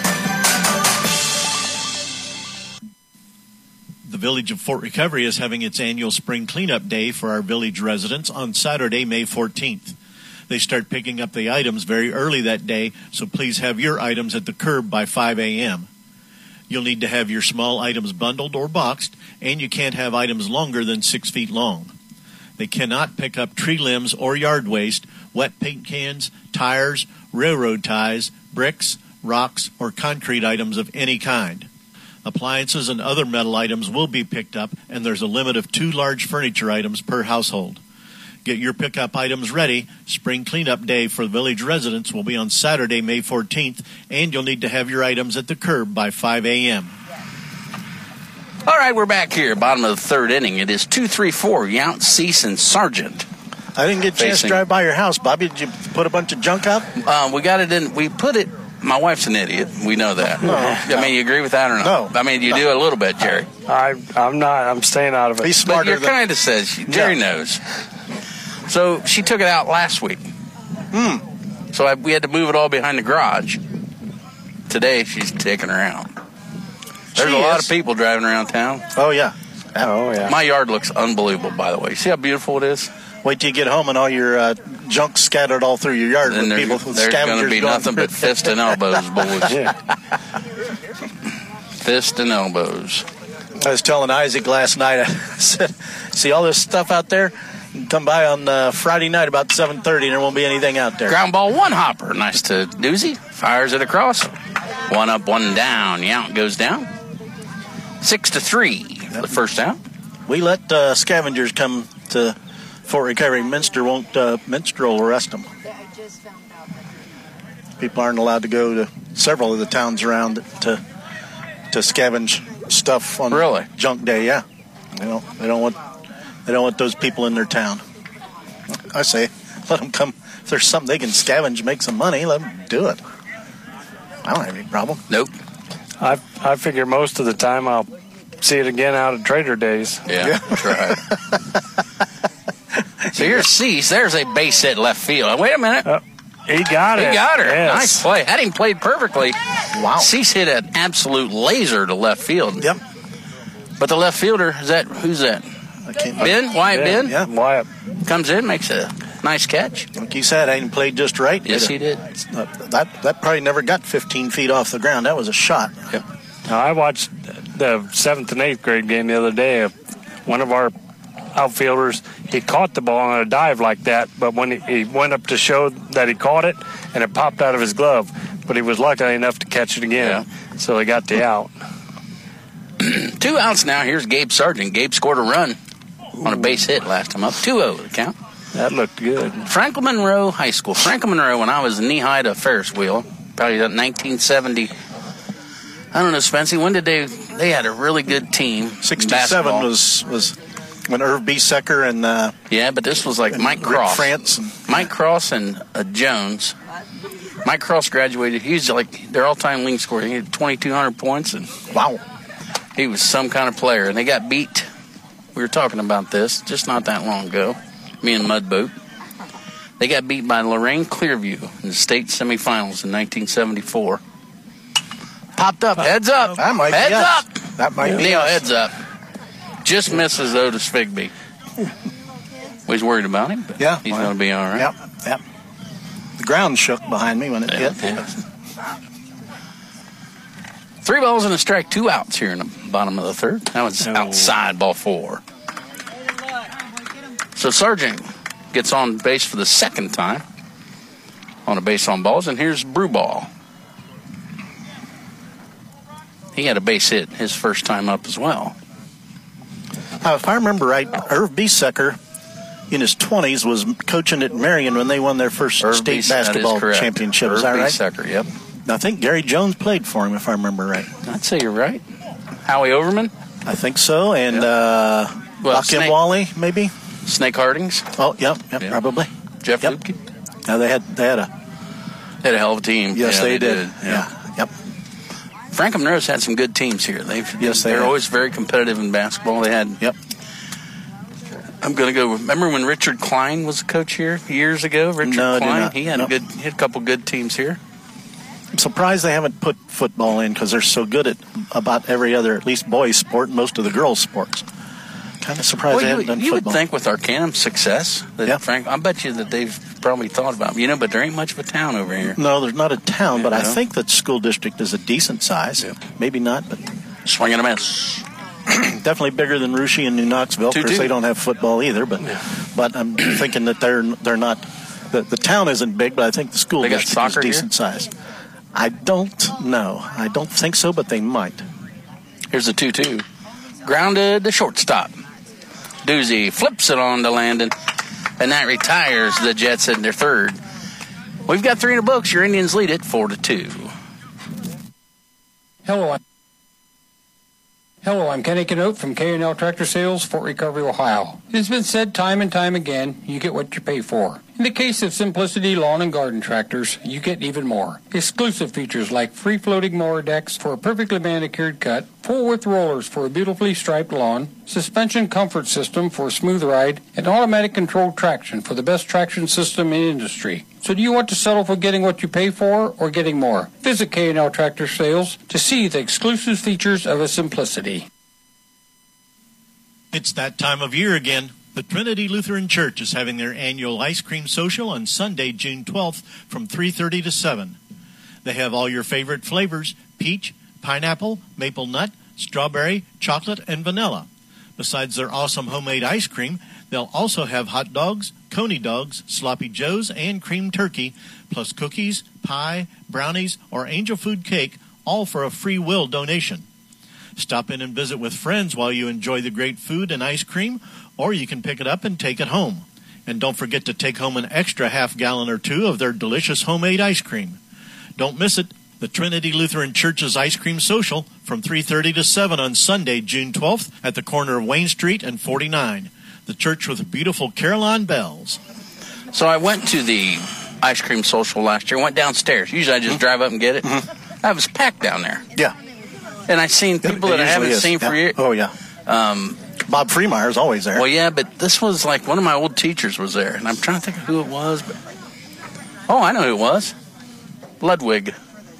The Village of Fort Recovery is having its annual spring cleanup day for our village residents on Saturday, May 14th. They start picking up the items very early that day, so please have your items at the curb by 5 a.m. You'll need to have your small items bundled or boxed, and you can't have items longer than 6 feet long. They cannot pick up tree limbs or yard waste, wet paint cans, tires, railroad ties, bricks, rocks, or concrete items of any kind. Appliances and other metal items will be picked up, and there's a limit of 2 large furniture items per household. Get your pickup items ready. Spring Cleanup Day for village residents will be on Saturday, May 14th, and you'll need to have your items at the curb by 5 a.m. All right, we're back here, bottom of the third inning. It is 2-3-4, Yount, Cease, and Sargent. I didn't get a chance to drive by your house, Bobby. Did you put a bunch of junk out? We got it in. We put it. My wife's an idiot. We know that. No. I mean, you agree with that or not? No. I mean, you do a little bit, Jerry. I'm not. I'm staying out of it. He's smarter. But you're kind of says Jerry knows. So she took it out last week. So we had to move it all behind the garage. Today she's taking her out. There's a lot of people driving around town. Oh yeah. Oh yeah. My yard looks unbelievable, by the way. See how beautiful it is? Wait till you get home and all your junk scattered all through your yard. Then There's going to be nothing but fist and elbows, boys. Yeah. Fist and elbows. I was telling Isaac last night, I said, see all this stuff out there? You can come by on Friday night about 7:30 and there won't be anything out there. Ground ball, one hopper. Nice to Doozy. Fires it across. One up, one down. Yount goes down. 6-3 for the first out. We let scavengers come to Fort Recovery. Minster won't. Minster will arrest them. People aren't allowed to go to several of the towns around to scavenge stuff on junk day. Yeah, they don't want those people in their town. I say, let them come. If there's something they can scavenge, make some money, let them do it. I don't have any problem. Nope. I figure most of the time I'll see it again out at Trader Days. Yeah. That's right. So here's Cease. There's a base hit left field. Wait a minute. He got it. He got her. Yes. Nice play. Had him played perfectly. Wow. Cease hit an absolute laser to left field. Yep. But the left fielder, who's that? Ben? Wyatt Ben? Yeah. Wyatt. Comes in, makes a nice catch. Like you said, I didn't play just right. Yes, he did. That probably never got 15 feet off the ground. That was a shot. Yep. Now, I watched the 7th and 8th grade game the other day. One of our outfielders, he caught the ball on a dive like that, but when he went up to show that he caught it, and it popped out of his glove, but he was lucky enough to catch it again, so they got the out. 2 outs now. Here's Gabe Sargent. Gabe scored a run on a base hit last time up. 2-0 the count. That looked good. Franklin Monroe High School. Franklin Monroe, when I was knee-high to a Ferris wheel, probably 1970. I don't know, Spency, when did they had a really good team. 67 was when Irv B. Secker and yeah, but this was like Mike Cross. Mike Cross and Jones. Mike Cross graduated. He's like their all-time league scorer. He had 2,200 points. And wow. He was some kind of player. And they got beat. We were talking about this just not that long ago. Me and Mudboat. They got beat by Lorraine Clearview in the state semifinals in 1974. Popped up. Heads up. Heads up. That might be. Neil, heads up. Just misses Otis Figby. We was worried about him, but he's going to be all right. Yep. The ground shook behind me when it hit. 3 balls and a strike, 2 outs here in the bottom of the third. That was outside, ball 4. So Sargent gets on base for the second time on a base on balls, and here's Brewball. He had a base hit his first time up as well. If I remember right, Irv B. Secker in his 20s was coaching at Marion when they won their first state basketball championship. Is that right? Irv B. Secker, yep. I think Gary Jones played for him, if I remember right. I'd say you're right. Howie Overman? I think so. And Joakim Wally, maybe? Snake Hardings? Oh, yep, probably. Jeff Lupke? No, they had a hell of a team. Yes, they did. Yeah. Yep. Franklin Monroe's had some good teams here. They're always very competitive in basketball. They had. Yep. I'm going to go. Remember when Richard Klein was a coach here years ago? Richard Klein. He had a couple good teams here. I'm surprised they haven't put football in because they're so good at about every other, at least boys' sport, and most of the girls' sports. Kind of surprised they haven't done you football. Would think with Arcanum's success, that I bet you that they've probably thought about it. But there ain't much of a town over here. No, there's not a town, but I think that school district is a decent size. Yeah. Maybe not, but swing and a miss. Definitely bigger than Russia and New Knoxville. Of course, they don't have football either, but I'm thinking that they're not. The town isn't big, but I think the school district is decent size. I don't know. I don't think so, but they might. Here's the 2-2. Grounded to shortstop. Doozy flips it on to Landon, and that retires the Jets in their third. We've got 3 in the books. Your Indians lead it 4-2. Hello, I'm Kenny Canote from K&L Tractor Sales, Fort Recovery, Ohio. It's been said time and time again, you get what you pay for. In the case of Simplicity Lawn and Garden Tractors, you get even more. Exclusive features like free-floating mower decks for a perfectly manicured cut, full-width rollers for a beautifully striped lawn, suspension comfort system for a smooth ride, and automatic controlled traction for the best traction system in industry. So do you want to settle for getting what you pay for or getting more? Visit K&L Tractor Sales to see the exclusive features of a Simplicity. It's that time of year again. The Trinity Lutheran Church is having their annual ice cream social on Sunday, June 12th from 3:30 to 7. They have all your favorite flavors: peach, pineapple, maple nut, strawberry, chocolate, and vanilla. Besides their awesome homemade ice cream, they'll also have hot dogs, coney dogs, sloppy joes, and cream turkey, plus cookies, pie, brownies, or angel food cake, all for a free will donation. Stop in and visit with friends while you enjoy the great food and ice cream, or you can pick it up and take it home. And don't forget to take home an extra half-gallon or 2 of their delicious homemade ice cream. Don't miss it. The Trinity Lutheran Church's Ice Cream Social from 3:30 to 7 on Sunday, June 12th at the corner of Wayne Street and 49. The church with beautiful Caroline bells. So I went to the ice cream social last year. Went downstairs. Usually I just drive up and get it. I was packed down there. Yeah. And I've seen people that I haven't seen for years. Oh, yeah. Bob Freemeyer's always there. Well, yeah, but this was like one of my old teachers was there. And I'm trying to think of who it was. But oh, I know who it was. Ludwig.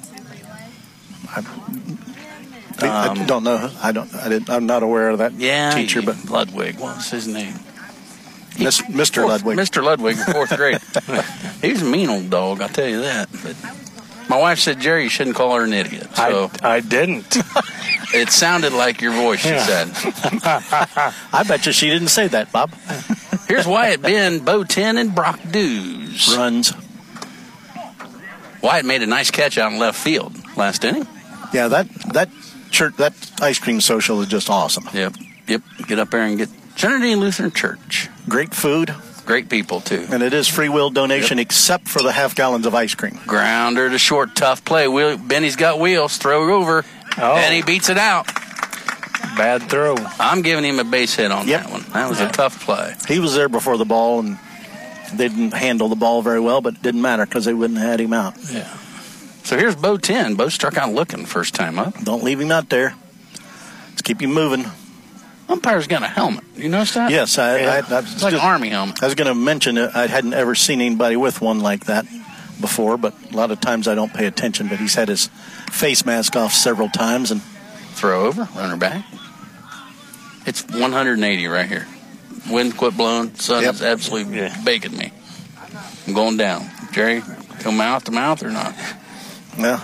I don't know. I'm not aware of that teacher. But Ludwig. What was his name? Mr. Ludwig. Mr. Ludwig in 4th grade. He was a mean old dog, I'll tell you that. But my wife said, Jerry, you shouldn't call her an idiot. So I didn't. It sounded like your voice, she said. I bet you she didn't say that, Bob. Here's Wyatt Ben, Bo 10, and Brock Dews. Runs. Wyatt made a nice catch out in left field last inning. Yeah, that church, that ice cream social is just awesome. Yep. Get up there and get Trinity Lutheran Church. Great food. Great people, too. And it is free will donation except for the half gallons of ice cream. Grounder to short, tough play. Benny's got wheels. Throw it over. Oh. And he beats it out. Bad throw. I'm giving him a base hit on that one. That was a tough play. He was there before the ball, and they didn't handle the ball very well, but it didn't matter because they wouldn't have had him out. Yeah. So here's Bo 10. Bo struck out looking first time up. Don't leave him out there. Let's keep him moving. Umpire's got a helmet. You notice that? Yes. It's like an Army helmet. I was going to mention it. I hadn't ever seen anybody with one like that before, but a lot of times I don't pay attention. But he's had his face mask off several times. And throw over, runner back. It's 180 right here. Wind quit blowing. Sun is absolutely baking me. I'm going down. Jerry, go mouth to mouth or not? Well,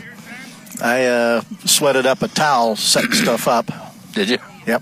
I sweated up a towel setting stuff up. Did you? Yep.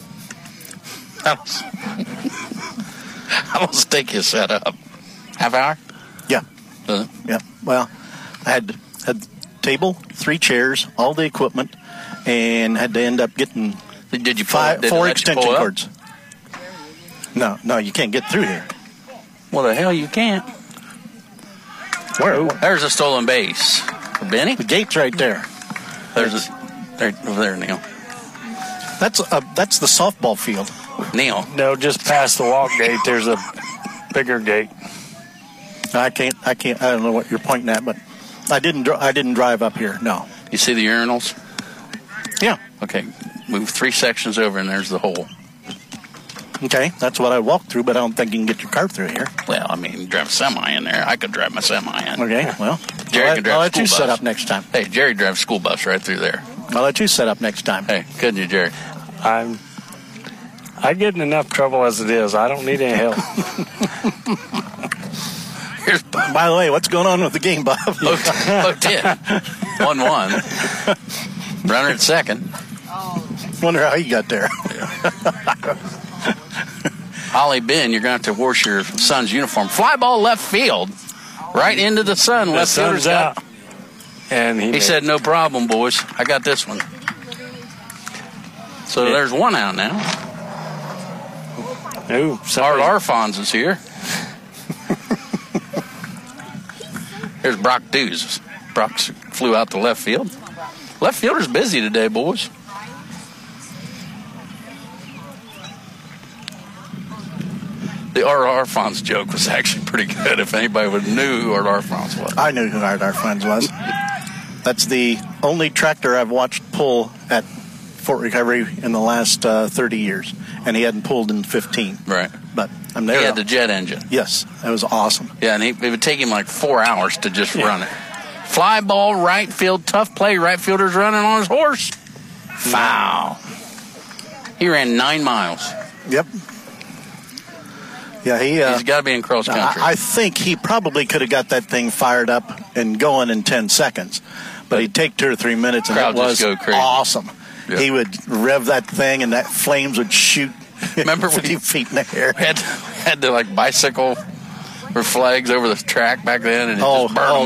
How long does it take you to set up? Half hour? Yeah. Yeah. Well, I had table, 3 chairs, all the equipment, and had to end up getting Did you 4 extension cords. No, you can't get through here. Well, the hell you can't. Where? There's a stolen base. For Benny? The gate's right there. There's right over there, Neil. That's the softball field. Neil. No, just past the walk gate, there's a bigger gate. I don't know what you're pointing at, but I didn't drive up here. No. You see the urinals? Yeah. Okay. Move 3 sections over, and there's the hole. Okay, that's what I walked through, but I don't think you can get your car through here. Well, I mean, drive a semi in there. I could drive my semi in. Okay, well, Jerry can drive I'll a let school you bus. set up next time. Hey, Jerry drives a school bus right through there. I'll let you set up next time. Hey, couldn't you, Jerry? I get in enough trouble as it is. I don't need any help. By the way, what's going on with the game, Bob? Look 10. 1-1. Runner at second. Wonder how he got there. Ollie Ben, you're going to have to wash your son's uniform. Fly ball left field. Right into the sun. The Left fielder's sun's out. got. And He said, no problem, boys. I got this one. So there's one out now. Ooh, Art Arfons is here. Here's Brock Dews. Brock flew out to left field. Left fielder's busy today, boys. The Art Arfons joke was actually pretty good. If anybody would knew who Art Arfons was. I knew who Art Arfons was. That's the only tractor I've watched pull at Fort Recovery in the last 30 years. And he hadn't pulled in 15. Right. But I'm there. He had the jet engine. Yes, that was awesome. Yeah, and it would take him like 4 hours to just run it. Fly ball, right field, tough play. Right fielder's running on his horse. Foul. He ran 9 miles. Yep. Yeah, he's got to be in cross country. I think he probably could have got that thing fired up and going in 10 seconds. But he'd take 2 or 3 minutes, and it was awesome. Yep. He would rev that thing, and that flames would shoot. Remember 50 feet in the air. Had to like bicycle or flags over the track back then, and it just burned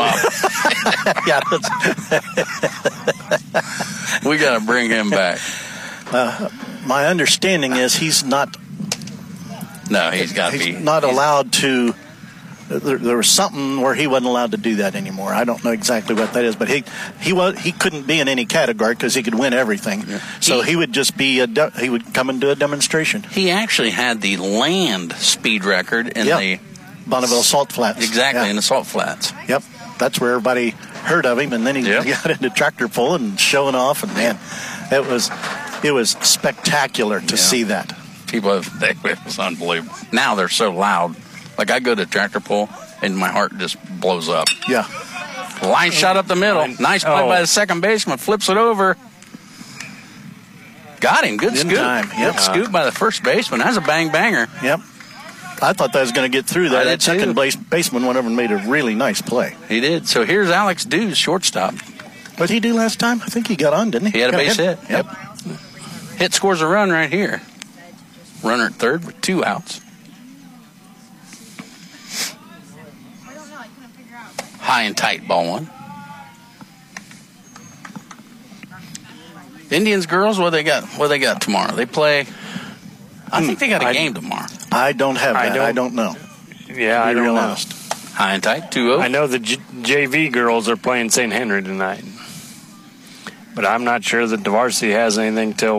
them up. We got to bring him back. My understanding is he's not. No, he's got to be. Not allowed to. There was something where he wasn't allowed to do that anymore. I don't know exactly what that is, but he couldn't be in any category because he could win everything. Yeah. So he would just be he would come and do a demonstration. He actually had the land speed record in the Bonneville Salt Flats. Exactly, in the Salt Flats. Yep, that's where everybody heard of him, and then he got into tractor pulling and showing off, and man, it was spectacular to see that. It was unbelievable. Now they're so loud. Like, I go to tractor pull, and my heart just blows up. Yeah. Line shot up the middle. Nice play by the second baseman. Flips it over. Got him. Good scoop. Good scoop by the first baseman. That's a bang-banger. Yep. I thought that was going to get through there. That second baseman went over and made a really nice play. He did. So here's Alex Dews, shortstop. What did he do last time? I think he got on, didn't he? He had a base hit. Yep. Hit scores a run right here. Runner at third with 2 outs. High and tight, ball one. Indians girls, what they got tomorrow? They play. I think they got a game tomorrow. I don't have that. I don't know. Yeah, I don't know. High and tight, 2-0. I know the JV girls are playing St. Henry tonight, but I'm not sure that the varsity has anything till.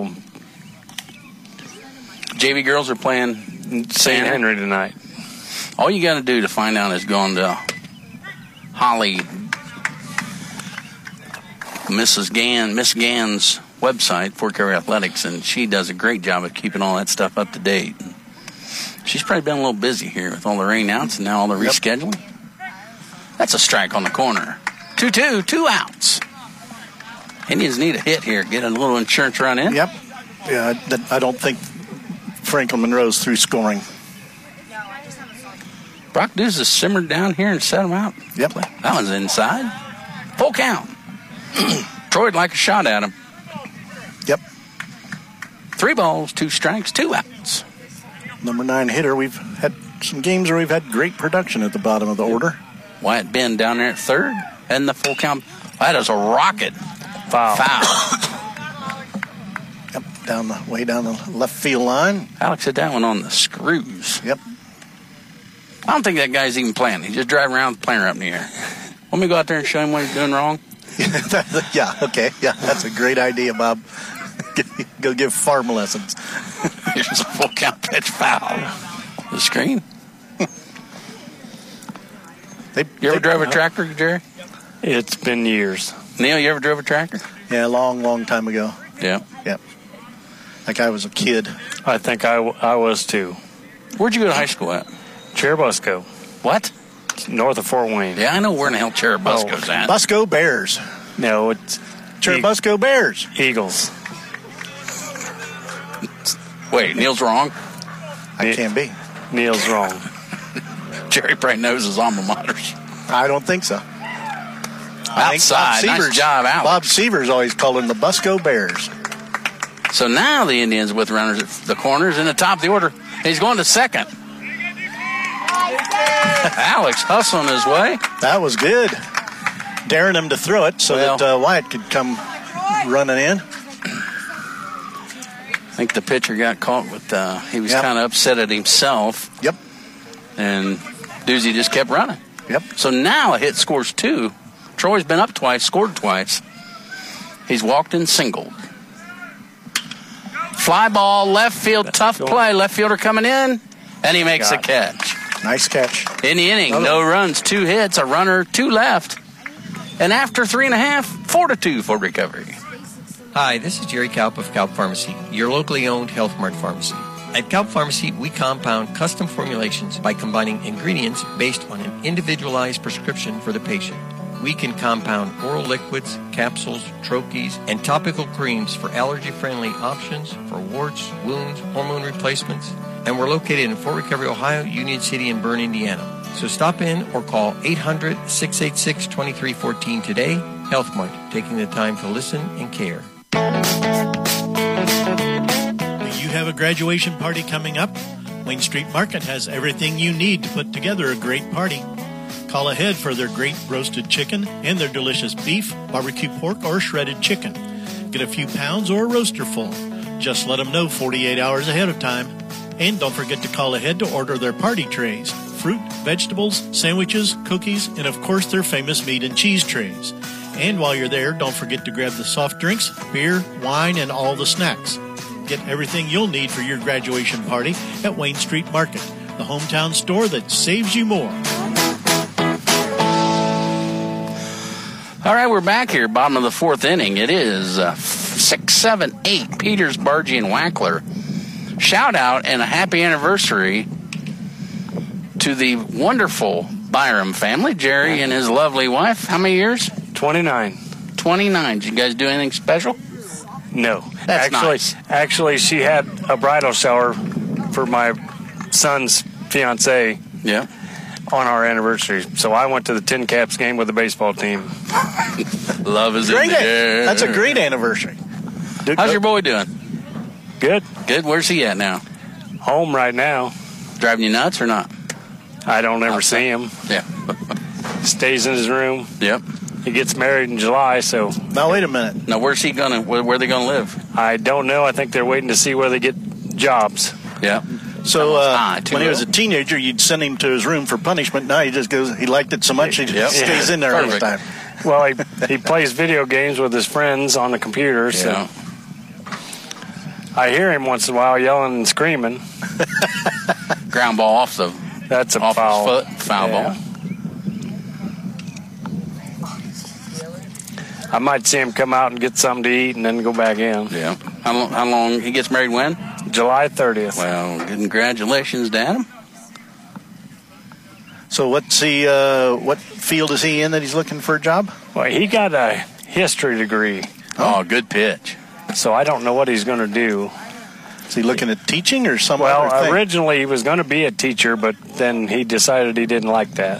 JV girls are playing St. Henry tonight. All you got to do to find out is go on to Holly, Miss Gann's website, Fort Recovery Athletics, and she does a great job of keeping all that stuff up to date. She's probably been a little busy here with all the rain outs and now all the rescheduling. That's a strike on the corner. 2-2, 2 outs. Indians need a hit here. Get a little insurance run in. Yep. Yeah, I don't think Franklin Monroe's through scoring. Brock Dews has simmered down here and set him out. Yep. That one's inside. Full count. Troy'd like a shot at him. Yep. 3 balls, 2 strikes, 2 outs. Number 9 hitter. We've had some games where we've had great production at the bottom of the order. Wyatt Ben down there at third. And the full count. That is a rocket. Foul. Yep, way down the left field line. Alex hit that one on the screws. Yep. I don't think that guy's even playing. He's just driving around with the planer up in the air. Want me to go out there and show him what he's doing wrong? Yeah, okay. Yeah, that's a great idea, Bob. Go give farm lessons. Here's a full count pitch foul. The screen. You ever drove a tractor, Jerry? It's been years. Neil, you ever drove a tractor? Yeah, a long time ago. Yeah. Yep. Like I was a kid. I think I was too. Where'd you go to high school at? Churubusco. What? North of Fort Wayne. Yeah, I know where in the hell Churubusco's at. Busco Bears. No, it's Churubusco Bears. Eagles. Wait, Neil's wrong? I can't be. Neil's wrong. Jerry probably knows his alma maters. I don't think so. Outside. Nice job, Alex. Bob Seaver's always calling the Busco Bears. So now the Indians with runners at the corners in the top of the order. He's going to second. Alex hustling his way. That was good. Daring him to throw it so that Wyatt could come running in. think the pitcher got caught with, he was kind of upset at himself. Yep. And Doozy just kept running. Yep. So now a hit scores 2. Troy's been up twice, scored twice. He's walked and singled. Fly ball, left field, tough play. Left fielder coming in, and he makes a catch. Nice catch. In the inning, no runs, 2 hits, a runner, 2 left. And after 3.5, 4-2 for recovery. Hi, this is Jerry Kaup of Kaup Pharmacy, your locally owned Health Mart pharmacy. At Kaup Pharmacy, we compound custom formulations by combining ingredients based on an individualized prescription for the patient. We can compound oral liquids, capsules, troches, and topical creams for allergy-friendly options for warts, wounds, hormone replacements. And we're located in Fort Recovery, Ohio, Union City, and Bern, Indiana. So stop in or call 800-686-2314 today. Health Mart, taking the time to listen and care. Do you have a graduation party coming up? Wayne Street Market has everything you need to put together a great party. Call ahead for their great roasted chicken and their delicious beef, barbecue pork, or shredded chicken. Get a few pounds or a roaster full. Just let them know 48 hours ahead of time. And don't forget to call ahead to order their party trays. Fruit, vegetables, sandwiches, cookies, and of course their famous meat and cheese trays. And while you're there, don't forget to grab the soft drinks, beer, wine, and all the snacks. Get everything you'll need for your graduation party at Wayne Street Market, the hometown store that saves you more. All right, we're back here, bottom of the 4th inning. It is 6-7-8, Peters, Bargy, and Wackler. Shout out and a happy anniversary to the wonderful Byram family, Jerry and his lovely wife. How many years? 29. 29. Did you guys do anything special? No. That's nice. Actually, she had a bridal shower for my son's fiancée. Yeah. On our anniversary. So I went to the Tin Caps game with the baseball team. Love is in the air. That's a great anniversary. How's your boy doing? Good. Good. Where's he at now? Home right now. Driving you nuts or not? I don't ever see him. Yeah. Stays in his room. Yep. He gets married in July, so. Now, wait a minute. Now, where are they going to live? I don't know. I think they're waiting to see where they get jobs. Yeah. So when he was a teenager, you'd send him to his room for punishment. Now he just goes, he liked it so much, he just stays in there all the time. Well, he plays video games with his friends on the computer, so I hear him once in a while yelling and screaming. Ground ball off the That's a off foul. his foot, foul ball. I might see him come out and get something to eat and then go back in. Yeah. How long he gets married when? July 30th. Well, congratulations, Adam. So what's he? What field is he in that he's looking for a job? Well, he got a history degree. Oh, good pitch. So I don't know what he's going to do. Is he looking at teaching or some other thing? Well, originally he was going to be a teacher, but then he decided he didn't like that.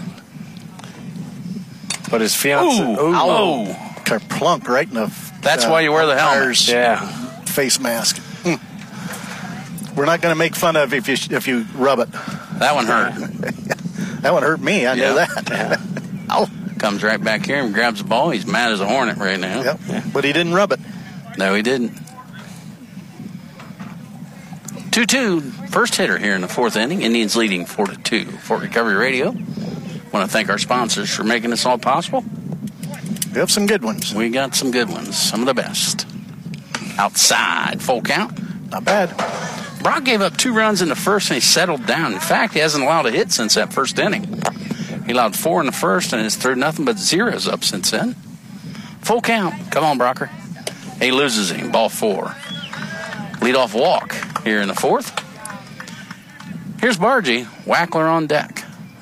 But his fiance, Kerplunk right in the. That's why you wear the helmet. Yeah. Face mask. We're not going to make fun of if you rub it. That one hurt. That one hurt me. I know that. Yeah. Comes right back here and grabs the ball. He's mad as a hornet right now. Yep. Yeah. But he didn't rub it. No, he didn't. 2-2, first hitter here in the 4th inning. Indians leading 4-2. Fort Recovery Radio. Want to thank our sponsors for making this all possible. We have some good ones. We got some good ones. Some of the best. Outside, full count. Not bad. Brock gave up 2 runs in the first and he settled down. In fact, he hasn't allowed a hit since that first inning. He allowed 4 in the first and has threw nothing but zeros up since then. Full count. Come on, Brocker. He loses him. Ball 4. Leadoff walk here in the 4th. Here's Bargy. Wackler on deck.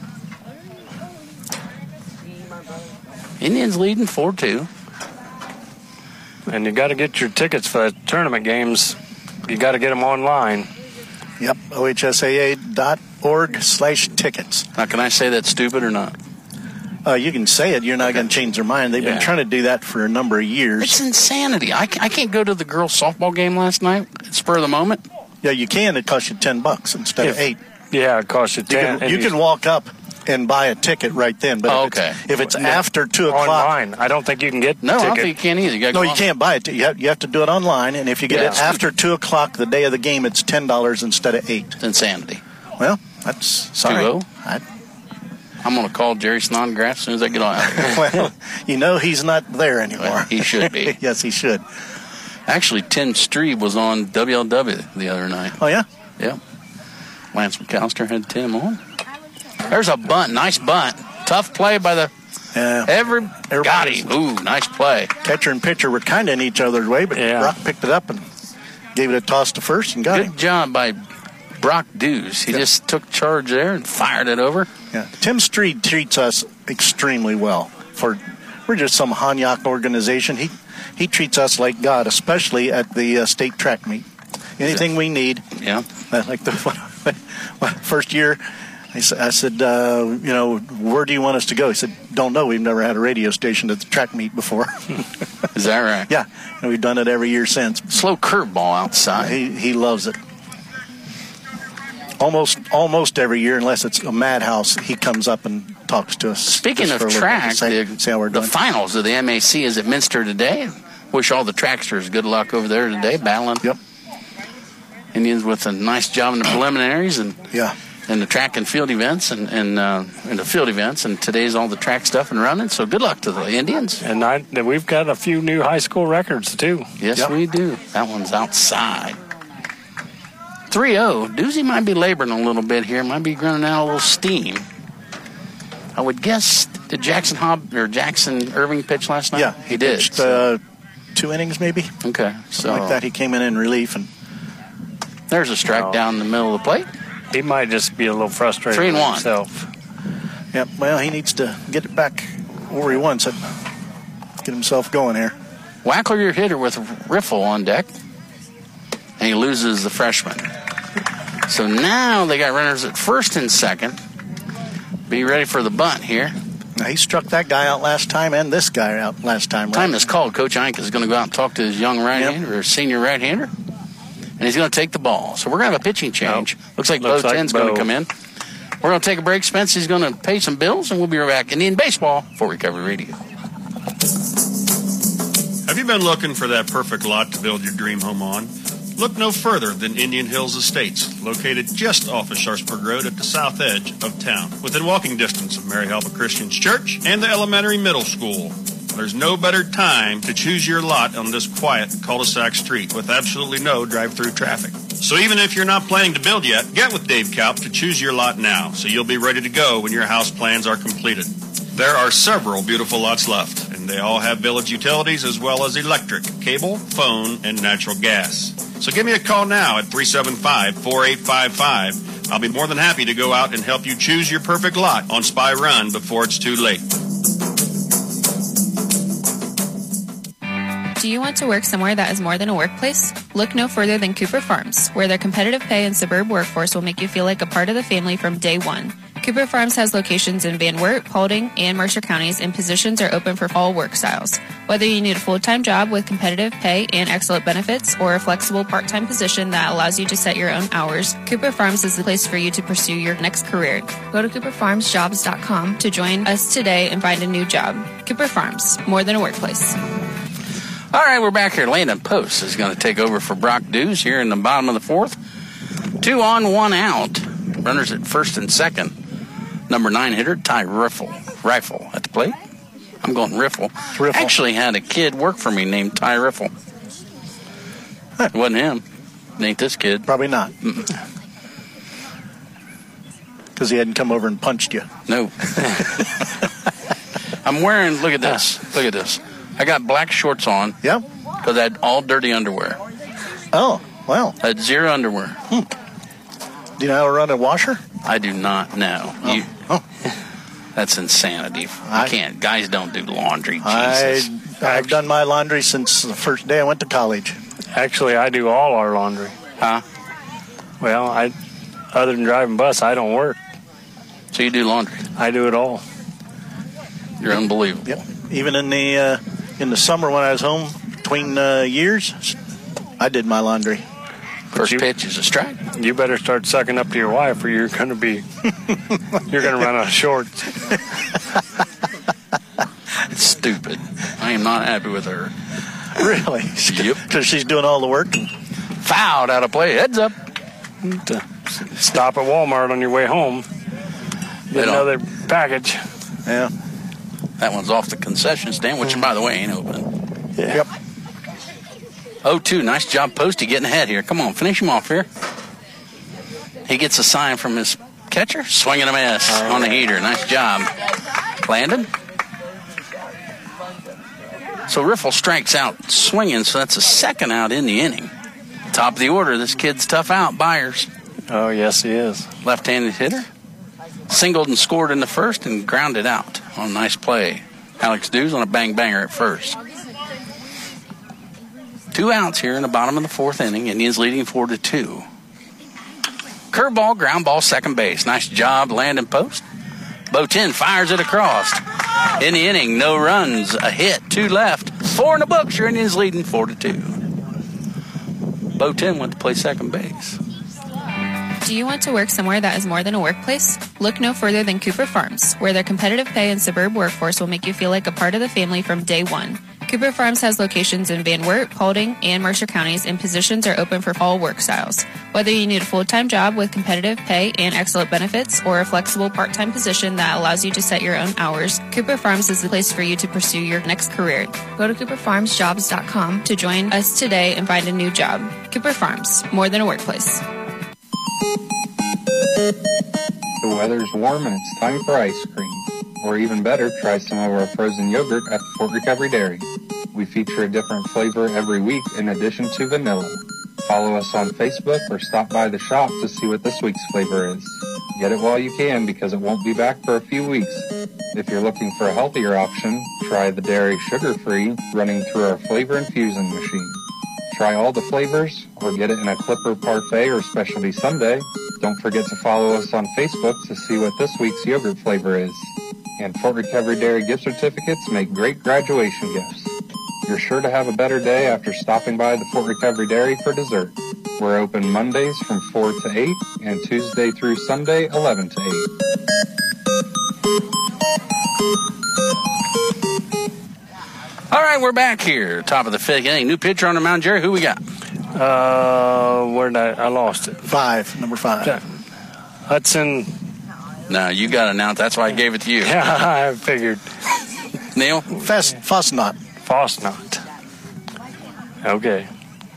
Indians leading 4-2. And you got to get your tickets for the tournament games. You got to get them online. Yep, ohsaa.org/tickets. Now, can I say that's stupid or not? You can say it. You're not going to change their mind. They've been trying to do that for a number of years. It's insanity. I can't go to the girls' softball game last night at spur of the moment. Yeah, you can. It costs you $10 instead of $8. Yeah, it costs you $10. You can walk up and buy a ticket right then. But if it's after 2 o'clock, online, I don't think you can get. No, ticket. I don't think you can either. You can't buy it. You have to do it online, and if you get it after 2 o'clock the day of the game, it's $10 instead of $8. It's insanity. Well, that's sorry. 2-0. I'm going to call Jerry Snodgrass as soon as I get on out here. Well, he's not there anymore. Well, he should be. Yes, he should. Actually, Tim Strebe was on WLW the other night. Oh, yeah? Yeah. Lance McAllister had Tim on. There's a bunt. Nice bunt. Tough play by the... Got him. Ooh, nice play. Catcher and pitcher were kind of in each other's way, but Brock picked it up and gave it a toss to first and got him. Good job by Brock Dews. He just took charge there and fired it over. Yeah. Tim Strebe treats us extremely well. We're just some Hanyak organization. He treats us like God, especially at the state track meet. Anything we need. Yeah. Like the first year, I said, where do you want us to go? He said, don't know. We've never had a radio station at the track meet before. Is that right? Yeah. And we've done it every year since. Slow curveball outside. He loves it. Almost every year, unless it's a madhouse, he comes up and talks to us. Speaking of track, see how we're doing. The finals of the MAC is at Minster today. Wish all the tracksters good luck over there today, battling. Yep. Indians with a nice job in the preliminaries and the track and field events and the field events, and today's all the track stuff and running. So good luck to the Indians. And we've got a few new high school records too. Yes, we do. That one's outside. 3-0. Doozy might be laboring a little bit here. Might be running out a little steam. I would guess, did Jackson Irving pitch last night? Yeah, he did. Pitched, 2 innings maybe. Okay, something like that. He came in relief, and there's a strike down the middle of the plate. He might just be a little frustrated 3-1 with himself. Yep. Well, he needs to get it back where he wants it. Get himself going here. Wackler, your hitter, with Riffle on deck, and he loses the freshman. So now they got runners at first and second. Be ready for the bunt here. Now, he struck that guy out last time and this guy out last time. Right? Time is called. Coach Ike is going to go out and talk to his young right-hander or senior right-hander, and he's going to take the ball. So we're going to have a pitching change. Looks like Bo Ten's going to come in. We're going to take a break. Spence is going to pay some bills, and we'll be right back. Indian Baseball for Recovery Radio. Have you been looking for that perfect lot to build your dream home on? Look no further than Indian Hills Estates, located just off of Sharpsburg Road at the south edge of town, within walking distance of Mary Helpa Christian Church and the elementary middle school. There's no better time to choose your lot on this quiet cul-de-sac street with absolutely no drive-through traffic. So even if you're not planning to build yet, get with Dave Kaup to choose your lot now, so you'll be ready to go when your house plans are completed. There are several beautiful lots left, and they all have village utilities as well as electric, cable, phone, and natural gas. So give me a call now at 375-4855. I'll be more than happy to go out and help you choose your perfect lot on Spy Run before it's too late. Do you want to work somewhere that is more than a workplace? Look no further than Cooper Farms, where their competitive pay and suburb workforce will make you feel like a part of the family from day one. Cooper Farms has locations in Van Wert, Paulding, and Mercer counties, and positions are open for all work styles. Whether you need a full-time job with competitive pay and excellent benefits, or a flexible part-time position that allows you to set your own hours, Cooper Farms is the place for you to pursue your next career. Go to cooperfarmsjobs.com to join us today and find a new job. Cooper Farms, more than a workplace. All right, we're back here. Landon Post is going to take over for Brock Dews here in the bottom of the fourth. 2 on, 1 out. Runners at first and second. Number 9 hitter, Ty Rifle at the plate. I'm going Riffle. Actually had a kid work for me named Ty Riffle. It wasn't him. It ain't this kid. Probably not. Because he hadn't come over and punched you. No. I'm wearing, look at this. Look at this. I got black shorts on. Yep. Because I had all dirty underwear. Oh, wow. I had zero underwear. Do you know how to run a washer? I do not know. That's insanity. You can't. Guys don't do laundry. Jesus. I've done my laundry since the first day I went to college. Actually, I do all our laundry. Huh? Well, other than driving bus, I don't work. So you do laundry? I do it all. You're unbelievable. Yep. Even in the summer when I was home between years, I did my laundry. First pitch is a strike. You better start sucking up to your wife, or you're going to run out of shorts. It's stupid. I am not happy with her. Really? Yep. Because she's doing all the work. Fouled out of play. Heads up. Stop at Walmart on your way home. Get another package. Yeah. That one's off the concession stand, which, by the way, ain't open. Yeah. Yep. 0-2. Nice job, Posty, getting ahead here. Come on, finish him off here. He gets a sign from his catcher. Swing and a miss on the heater. Nice job. Landon. So Riffle strikes out swinging, so that's a second out in the inning. Top of the order. This kid's tough out. Byers. Oh, yes, he is. Left-handed hitter. Singled and scored in the first and grounded out on a nice play. Alex Dews on a bang-banger at first. 2 outs here in the bottom of the 4th inning. Indians leading 4-2. Curveball, ground ball, second base. Nice job, Landon Post. Bo 10 fires it across. In the inning, no runs, a hit, 2 left. 4 in the books. Your Indians leading 4-2. Bo 10 went to play second base. Do you want to work somewhere that is more than a workplace? Look no further than Cooper Farms, where their competitive pay and suburb workforce will make you feel like a part of the family from day one. Cooper Farms has locations in Van Wert, Paulding, and Mercer counties, and positions are open for all work styles. Whether you need a full-time job with competitive pay and excellent benefits, or a flexible part-time position that allows you to set your own hours, Cooper Farms is the place for you to pursue your next career. Go to cooperfarmsjobs.com to join us today and find a new job. Cooper Farms, more than a workplace. The weather's warm and it's time for ice cream. Or even better, try some of our frozen yogurt at the Fort Recovery Dairy. We feature a different flavor every week in addition to vanilla. Follow us on Facebook or stop by the shop to see what this week's flavor is. Get it while you can because it won't be back for a few weeks. If you're looking for a healthier option, try the dairy sugar-free running through our flavor infusing machine. Try all the flavors or get it in a Clipper Parfait or Specialty Sundae. Don't forget to follow us on Facebook to see what this week's yogurt flavor is. And Fort Recovery Dairy gift certificates make great graduation gifts. You're sure to have a better day after stopping by the Fort Recovery Dairy for dessert. We're open Mondays from 4 to 8 and Tuesday through Sunday 11 to 8. All right, we're back here. Top of the 5th inning. New pitcher on the mound, Jerry. Who we got? Where did I lost it. Number 5. Hudson. No, you got to announce. That's why I gave it to you. Yeah, I figured. Neil? Fosnot. Fosnot. Okay.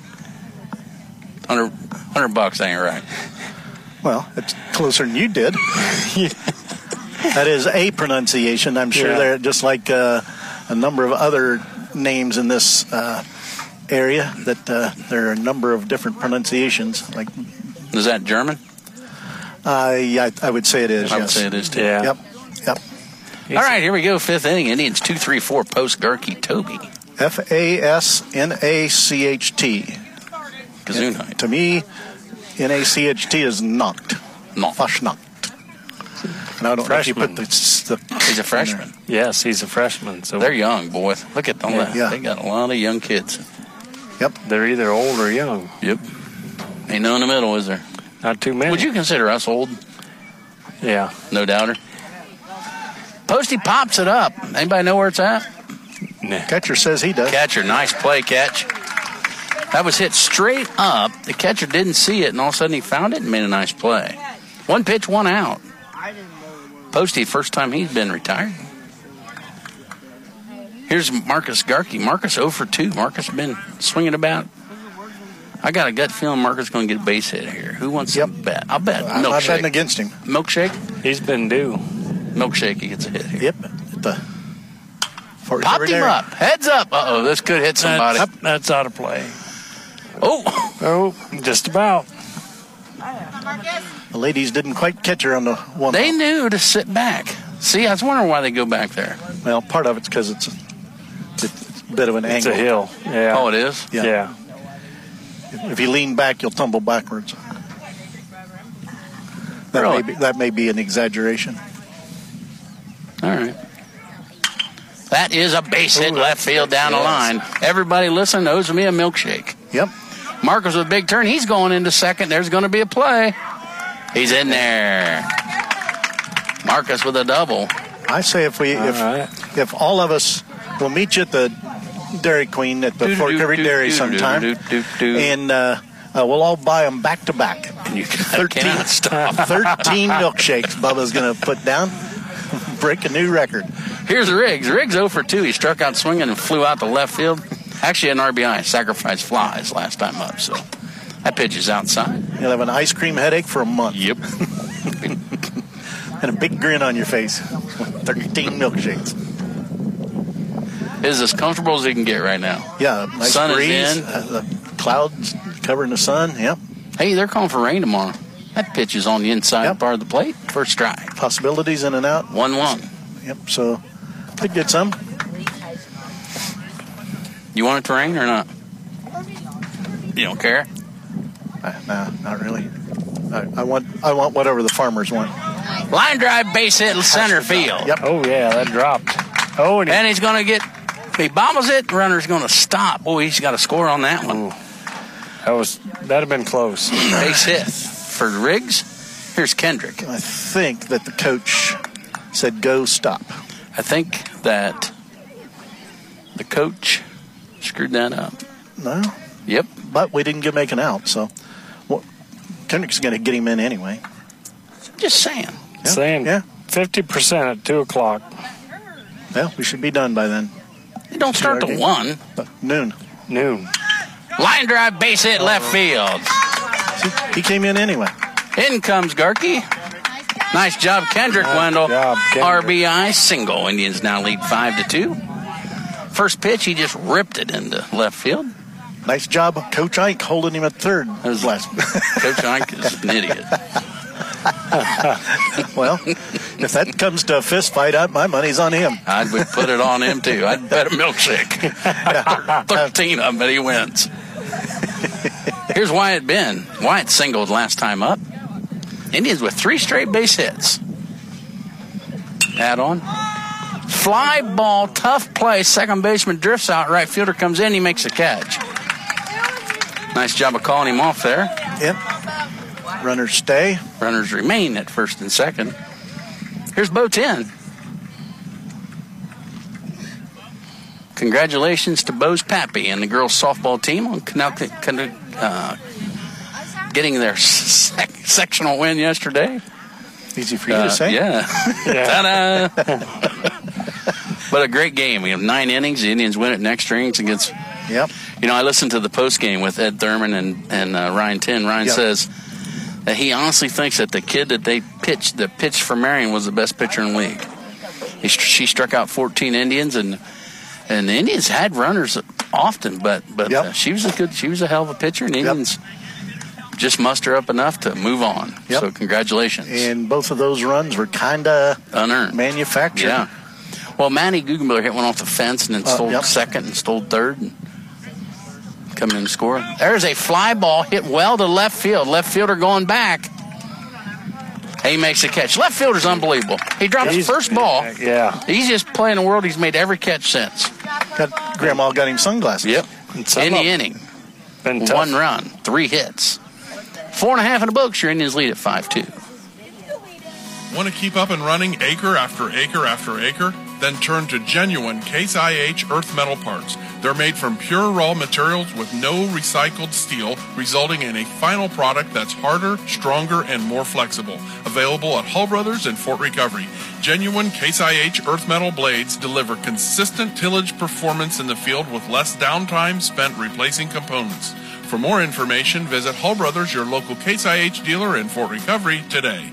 $100 ain't right. Well, it's closer than you did. That is a pronunciation. I'm sure they're just like a number of other names in this area that there are a number of different pronunciations. Like, is that German? Yeah, I would say it is. I would say it is too. Yeah. Yep. All right, here we go. 5th inning. Indians 2-3-4. Post Garkey Toby. Fasnacht. Gesundheit. To me, Nacht is knocked. No. Fosnacht. And I don't know if you put the he's a freshman. Yes, he's a freshman. So they're young, boy. Look at them. Yeah. They got a lot of young kids. Yep. They're either old or young. Yep. Ain't no in the middle, is there? Not too many. Would you consider us old? Yeah. No doubter. Posty pops it up. Anybody know where it's at? Nah. Catcher says he does. Catcher, nice play, catch. That was hit straight up. The catcher didn't see it, and all of a sudden he found it and made a nice play. 1 pitch, 1 out. Posty, first time he's been retired. Here's Marcus Garkey. Marcus 0 for 2. Marcus been swinging about. I got a gut feeling Marcus going to get a base hit here. Who wants to bet? I'll bet. I'm not betting against him. Milkshake? He's been due. Milkshake, he gets a hit here. Yep. Popped him up. Heads up. Uh-oh, this could hit somebody. That's out of play. Oh, just about. The ladies didn't quite catch her on the one. They knew to sit back. See, I was wondering why they go back there. Well, part of it's because it's a bit of an angle. It's a hill. Yeah. Oh, it is? Yeah. If you lean back, you'll tumble backwards. That may be an exaggeration. All right. That is a base hit left field down the line. Everybody listen, owes me a milkshake. Yep. Marcus with a big turn. He's going into second. There's going to be a play. He's in there. Marcus with a double. I say if all of us, we'll meet you at the Dairy Queen at the Fort Recovery Dairy sometime, and we'll all buy them back to back. You cannot stop. 13 milkshakes Bubba's going to put down, break a new record. Here's Riggs. Riggs 0 for 2. He struck out swinging and flew out to left field. Actually, an RBI, sacrificed flies last time up, so that pitch is outside. You'll have an ice cream headache for a month. Yep. And a big grin on your face. 13 milkshakes. Is as comfortable as he can get right now. Yeah, nice sun breeze, is in. The clouds covering the sun. Yep. Hey, they're calling for rain tomorrow. That pitch is on the inside part of the plate. First strike. Possibilities in and out. 1-1. Yep. So could get some. You want it to rain or not? You don't care? No, not really. I want whatever the farmers want. Line drive, base hit, center field. Yep. Oh yeah, that dropped. Oh, and he's going to get. He bobbles it. Runner's going to stop. Boy, he's got a score on that one. That'd have been close. Base hit for Riggs. Here's Kendrick. I think that the coach said go stop. I think that the coach screwed that up. No. Yep. But we didn't make an out, so Kendrick's going to get him in anyway. Just saying. Yeah. 50% at 2 o'clock. Well, we should be done by then. They don't start till 1. Noon. Line drive, base hit, left field. He came in anyway. In comes Garkey. Nice job, Kendrick Wendell. RBI single. Indians now lead 5-2. First pitch, he just ripped it into left field. Nice job, Coach Ike, holding him at third. Coach Ike is an idiot. Well, if that comes to a fist fight, my money's on him. I would put it on him, too. I'd bet a milkshake. 13 of them, but he wins. Here's Wyatt Ben. Wyatt singled last time up. Indians with 3 straight base hits. Add on. Fly ball, tough play. Second baseman drifts out. Right fielder comes in. He makes a catch. Nice job of calling him off there. Yep. Runners stay. Runners remain at first and second. Here's Bo 10. Congratulations to Bo's Pappy and the girls softball team on getting their sectional win yesterday. Easy for you to say. Yeah. Ta-da! But a great game. We have 9 innings. The Indians win it in extra innings against. Yep. I listened to the post game with Ed Thurman and Ryan Tinn. Ryan says that he honestly thinks that the kid that they pitched for Marion was the best pitcher in the league. She struck out 14 Indians, and the Indians had runners often, but she was a hell of a pitcher, and the Indians just muster up enough to move on. Yep. So congratulations. And both of those runs were kind of unearned, manufactured. Yeah. Well, Manny Guggenmiller hit one off the fence and then stole second and stole third and come in and score. There's a fly ball hit well to left field. Left fielder going back. He makes a catch. Left fielder's unbelievable. He dropped his first ball. Yeah. Easiest play in the world. He's made every catch since. Grandma got him sunglasses. Yep. In the inning. 1 run, 3 hits. 4.5 in the books. Your Indians lead at 5-2. Want to keep up and running acre after acre after acre? Then turn to genuine Case IH earth metal parts. They're made from pure raw materials with no recycled steel, resulting in a final product that's harder, stronger, and more flexible. Available at Hull Brothers and Fort Recovery. Genuine Case IH earth metal blades deliver consistent tillage performance in the field with less downtime spent replacing components. For more information, visit Hull Brothers, your local Case IH dealer in Fort Recovery, today.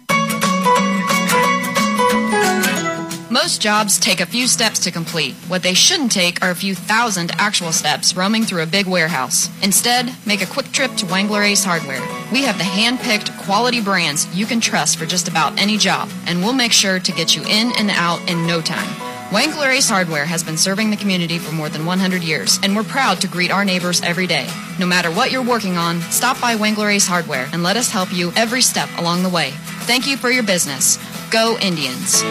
Most jobs take a few steps to complete. What they shouldn't take are a few thousand actual steps roaming through a big warehouse. Instead, make a quick trip to Wangler Ace Hardware. We have the hand-picked quality brands you can trust for just about any job, and we'll make sure to get you in and out in no time. Wangler Ace Hardware has been serving the community for more than 100 years, and we're proud to greet our neighbors every day. No matter what you're working on, stop by Wangler Ace Hardware and let us help you every step along the way. Thank you for your business. Go Indians.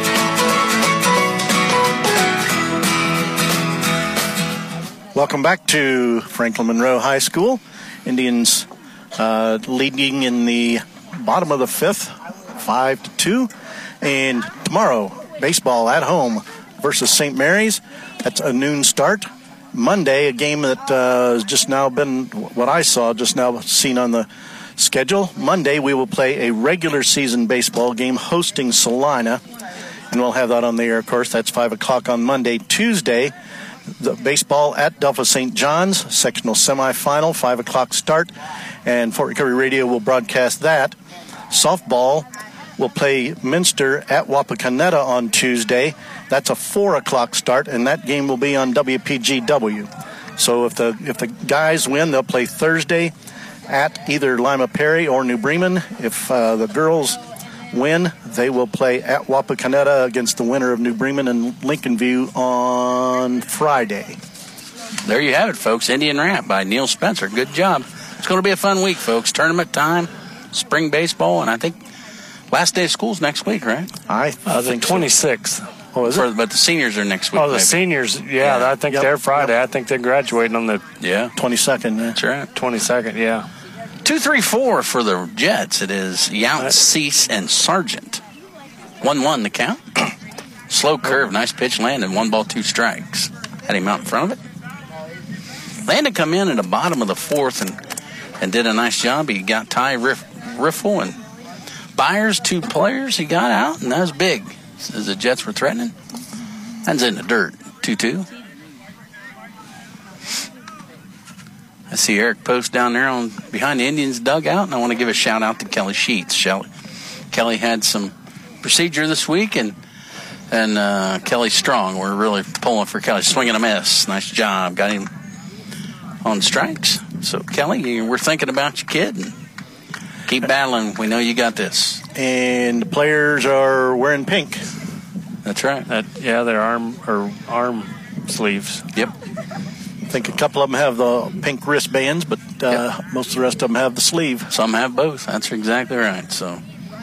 Welcome back to Franklin Monroe High School. Indians leading in the bottom of the fifth, 5-2. And tomorrow, baseball at home versus St. Mary's. That's a noon start. Monday, a game that has just now been what I saw, just now seen on the schedule. Monday, we will play a regular season baseball game hosting Salina. And we'll have that on the air, of course. That's 5 o'clock on Monday. Tuesday, the baseball at Delphos St. John's, sectional semifinal, 5 o'clock start. And Fort Recovery Radio will broadcast that. Softball will play Minster at Wapakoneta on Tuesday. That's a 4 o'clock start, and that game will be on WPGW. So if the guys win, they'll play Thursday at either Lima Perry or New Bremen. If the girls win, they will play at Wapakoneta against the winner of New Bremen and Lincoln View on Friday. There you have it, folks. Indian Rap by Neil Spencer. Good job. It's going to be a fun week, folks. Tournament time, spring baseball, and I think last day of school's next week, right? I think the 26th. So. Oh, is it? But the seniors are next week. Oh, the seniors, I think they're Friday. Yep. I think they're graduating on the 22nd. That's right. 22nd, yeah. 2-3-4 for the Jets. It is Yount, Cease, and Sargent. 1-1 the count. Slow curve, nice pitch landed. 1 ball, 2 strikes. Had him out in front of it. Landon come in at the bottom of the fourth and did a nice job. He got Ty Riffle and Byers, 2 players. He got out, and that was big. As the Jets were threatening. That's in the dirt. 2-2. I see Eric Post down there behind the Indians' dugout, and I want to give a shout-out to Kelly Sheets. Kelly had some procedure this week, and Kelly Strong. We're really pulling for Kelly. Swing and a miss. Nice job. Got him on strikes. So, Kelly, we're thinking about you, kid, and keep battling. We know you got this. And the players are wearing pink. That's right. Their arm sleeves. Yep. I think a couple of them have the pink wristbands, but most of the rest of them have the sleeve. Some have both. That's exactly right. So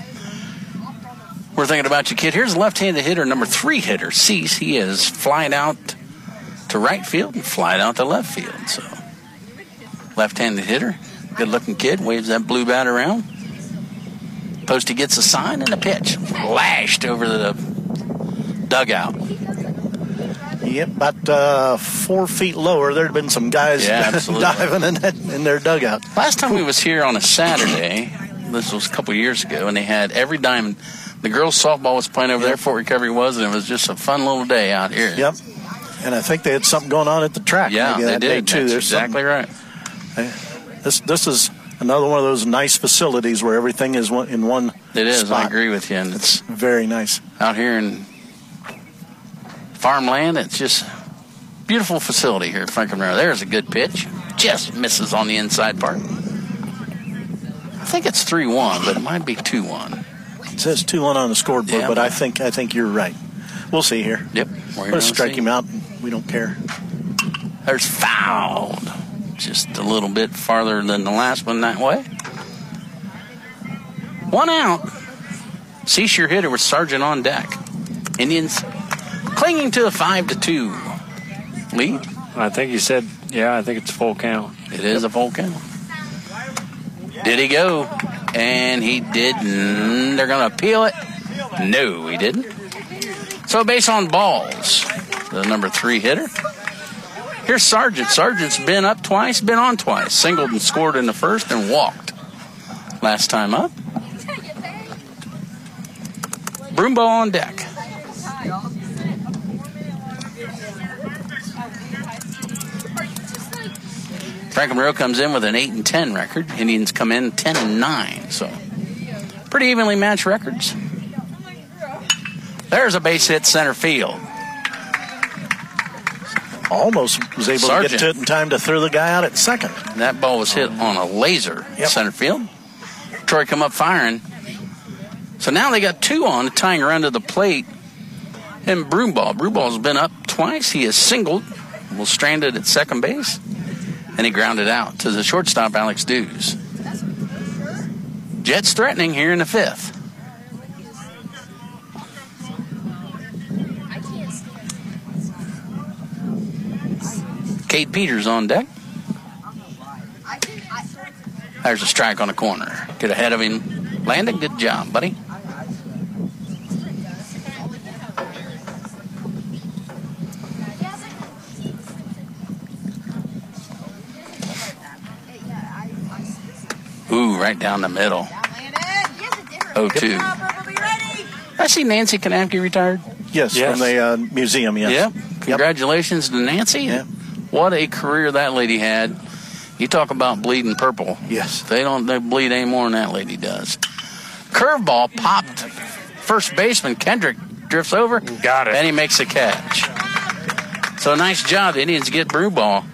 we're thinking about you, kid. Here's a left-handed hitter, number 3 hitter, Cease. He is flying out to right field and flying out to left field. So left-handed hitter, good-looking kid, waves that blue bat around. Posty gets a sign and a pitch. Lashed over the dugout. Yep, about 4 feet lower. There had been some guys diving in their dugout. Last time we was here on a Saturday, this was a couple years ago, and they had every diamond. The girls' softball was playing over there, Fort Recovery was, and it was just a fun little day out here. Yep, and I think they had something going on at the track. Yeah, they did. Too. That's exactly right. This is another one of those nice facilities where everything is in one It is. spot. I agree with you. And it's very nice. Out here in farmland, it's just beautiful facility here at Franklin Monroe. There's a good pitch. Just misses on the inside part. I think it's 3-1, but it might be 2-1. It says 2-1 on the scoreboard, but I think you're right. We'll see here. Yep. Let's strike him out. We don't care. There's fouled. Just a little bit farther than the last one that way. 1 out. Cease your hitter with Sargent on deck. Indians clinging to a 5-2 lead. I think you said, I think it's full count. It is a full count. Did he go? And he didn't. They're going to appeal it. No, he didn't. So base on balls. The number 3 hitter. Here's Sargent. Sargent's been up twice, been on twice. Singled and scored in the first and walked last time up. Broombo on deck. Franklin Monroe comes in with an 8-10 record. Indians come in 10-9. So pretty evenly matched records. There's a base hit center field. Almost was able to get to it in time to throw the guy out at second. That ball was hit on a laser center field. Troy come up firing. So now they got 2 on, tying around to the plate. And Broomball's been up twice. He is singled, was stranded at second base, and he grounded out to the shortstop, Alex Dews. Jets threatening here in the 5th. Kate Peters on deck. There's a strike on the corner. Get ahead of him. Landon, good job, buddy. Ooh, right down the middle. 0-2. I see Nancy Kanapke retired. Yes, from the museum, yes. Yeah. Congratulations to Nancy. Yeah. What a career that lady had. You talk about bleeding purple. Yes. They bleed any more than that lady does. Curveball popped. First baseman Kendrick drifts over. Got it. And he makes a catch. So nice job. The Indians get Brewball.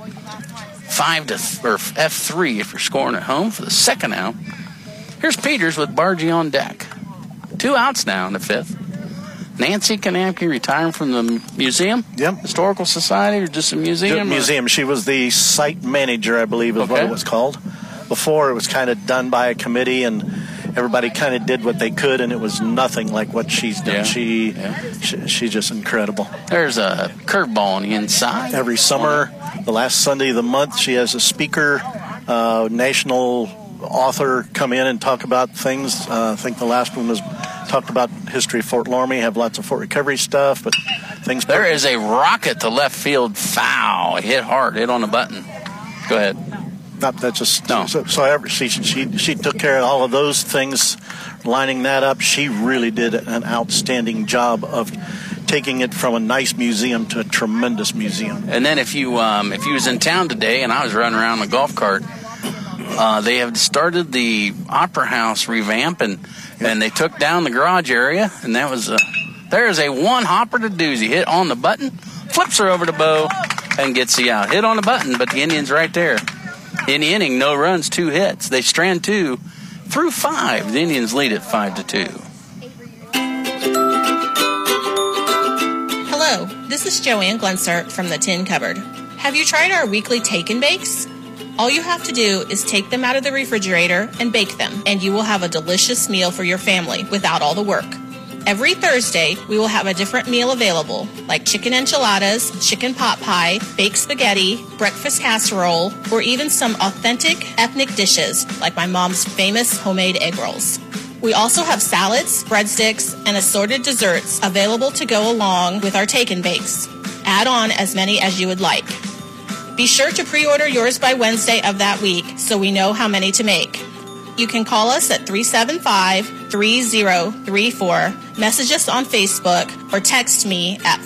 F3 if you're scoring at home for the second out. Here's Peters with Bargy on deck. 2 outs now in the 5th. Nancy Kanapke retiring from the museum? Yep. Historical Society or just a museum? Museum. She was the site manager, I believe is what it was called. Before, it was kind of done by a committee, and everybody kind of did what they could, and it was nothing like what she's done. She's just incredible. There's a curveball on the inside. Every summer, the last Sunday of the month, she has a speaker, national author come in and talk about things. I think the last one was talked about history of Fort Loramie, have lots of Fort Recovery stuff, but things. There is a rocket to left field foul. Hit hard, hit on the button. Go ahead. That's just no. So she took care of all of those things, lining that up. She really did an outstanding job of taking it from a nice museum to a tremendous museum. And then if you was in town today, and I was running around the golf cart, they have started the Opera House revamp, and they took down the garage area, and that was there's a one-hopper to doozy. Hit on the button, flips her over to Bo, and gets the out. Hit on the button, but the Indians right there. In the inning, no runs, 2 hits. They strand 2 through 5. The Indians lead it 5-2. Hello, this is Joanne Glensart from the Tin Cupboard. Have you tried our weekly take and bakes? All you have to do is take them out of the refrigerator and bake them, and you will have a delicious meal for your family without all the work. Every Thursday, we will have a different meal available, like chicken enchiladas, chicken pot pie, baked spaghetti, breakfast casserole, or even some authentic ethnic dishes, like my mom's famous homemade egg rolls. We also have salads, breadsticks, and assorted desserts available to go along with our take and bakes. Add on as many as you would like. Be sure to pre-order yours by Wednesday of that week so we know how many to make. You can call us at 375-3034, message us on Facebook, or text me at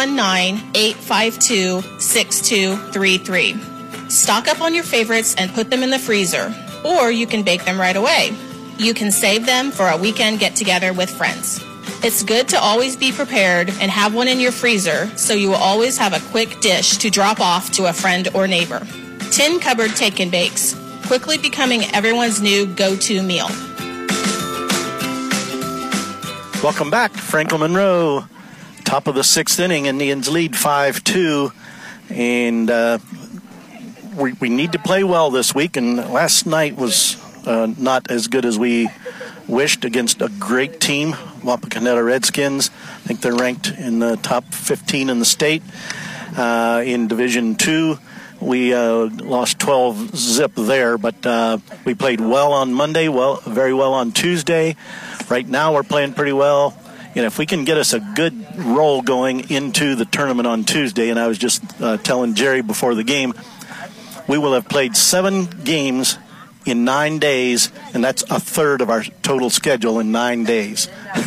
419-852-6233. Stock up on your favorites and put them in the freezer, or you can bake them right away. You can save them for a weekend get-together with friends. It's good to always be prepared and have one in your freezer so you will always have a quick dish to drop off to a friend or neighbor. Tin Cupboard Take and Bakes, quickly becoming everyone's new go-to meal. Welcome back, Franklin Monroe. Top of the 6th inning, Indians lead 5-2, and we need to play well this week. And last night was not as good as we wished against a great team, Wapakoneta Redskins. I think they're ranked in the top 15 in the state. In Division II, we lost 12 zip there, but we played well on Monday, very well on Tuesday. Right now we're playing pretty well. And if we can get us a good roll going into the tournament on Tuesday, and I was just telling Jerry before the game, we will have played 7 games in 9 days, and that's a third of our total schedule in 9 days.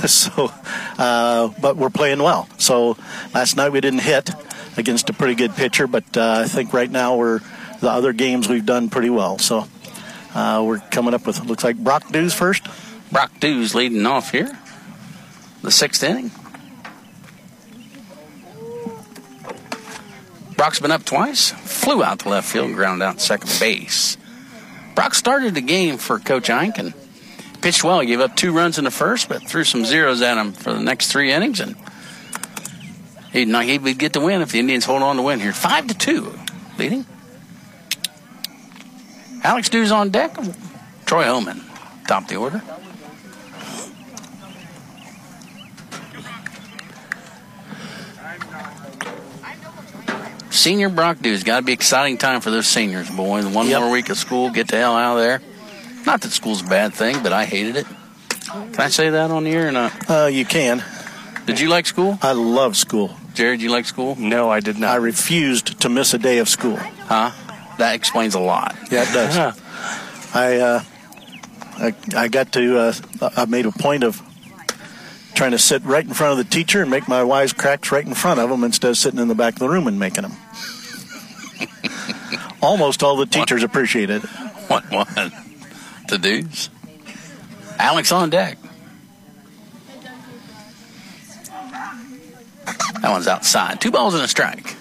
But we're playing well. So last night we didn't hit against a pretty good pitcher, but I think right now the other games we've done pretty well. So we're coming up with, looks like Brock Dews first. Brock Dews leading off here, the 6th inning. Brock's been up twice, flew out to left field and ground out second base. Brock started the game for Coach Einken. Pitched well, he gave up 2 runs in the first, but threw some zeros at him for the next 3 innings, and he would get the win if the Indians hold on to win here. 5-2, leading. Alex Dews on deck. Troy Homan, top of the order. Senior Brock Dudes. Got to be exciting time for those seniors, boys. One more week of school. Get the hell out of there. Not that school's a bad thing, but I hated it. Can I say that on the air or not? You can. Did you like school? I love school. Jared, you like school? No, I did not. I refused to miss a day of school. Huh? That explains a lot. Yeah, it does. I got to, I made a point of trying to sit right in front of the teacher and make my wisecracks right in front of them instead of sitting in the back of the room and making them. Almost all the teachers appreciated it. What? The dudes? Alex on deck. That one's outside. 2 balls and a strike.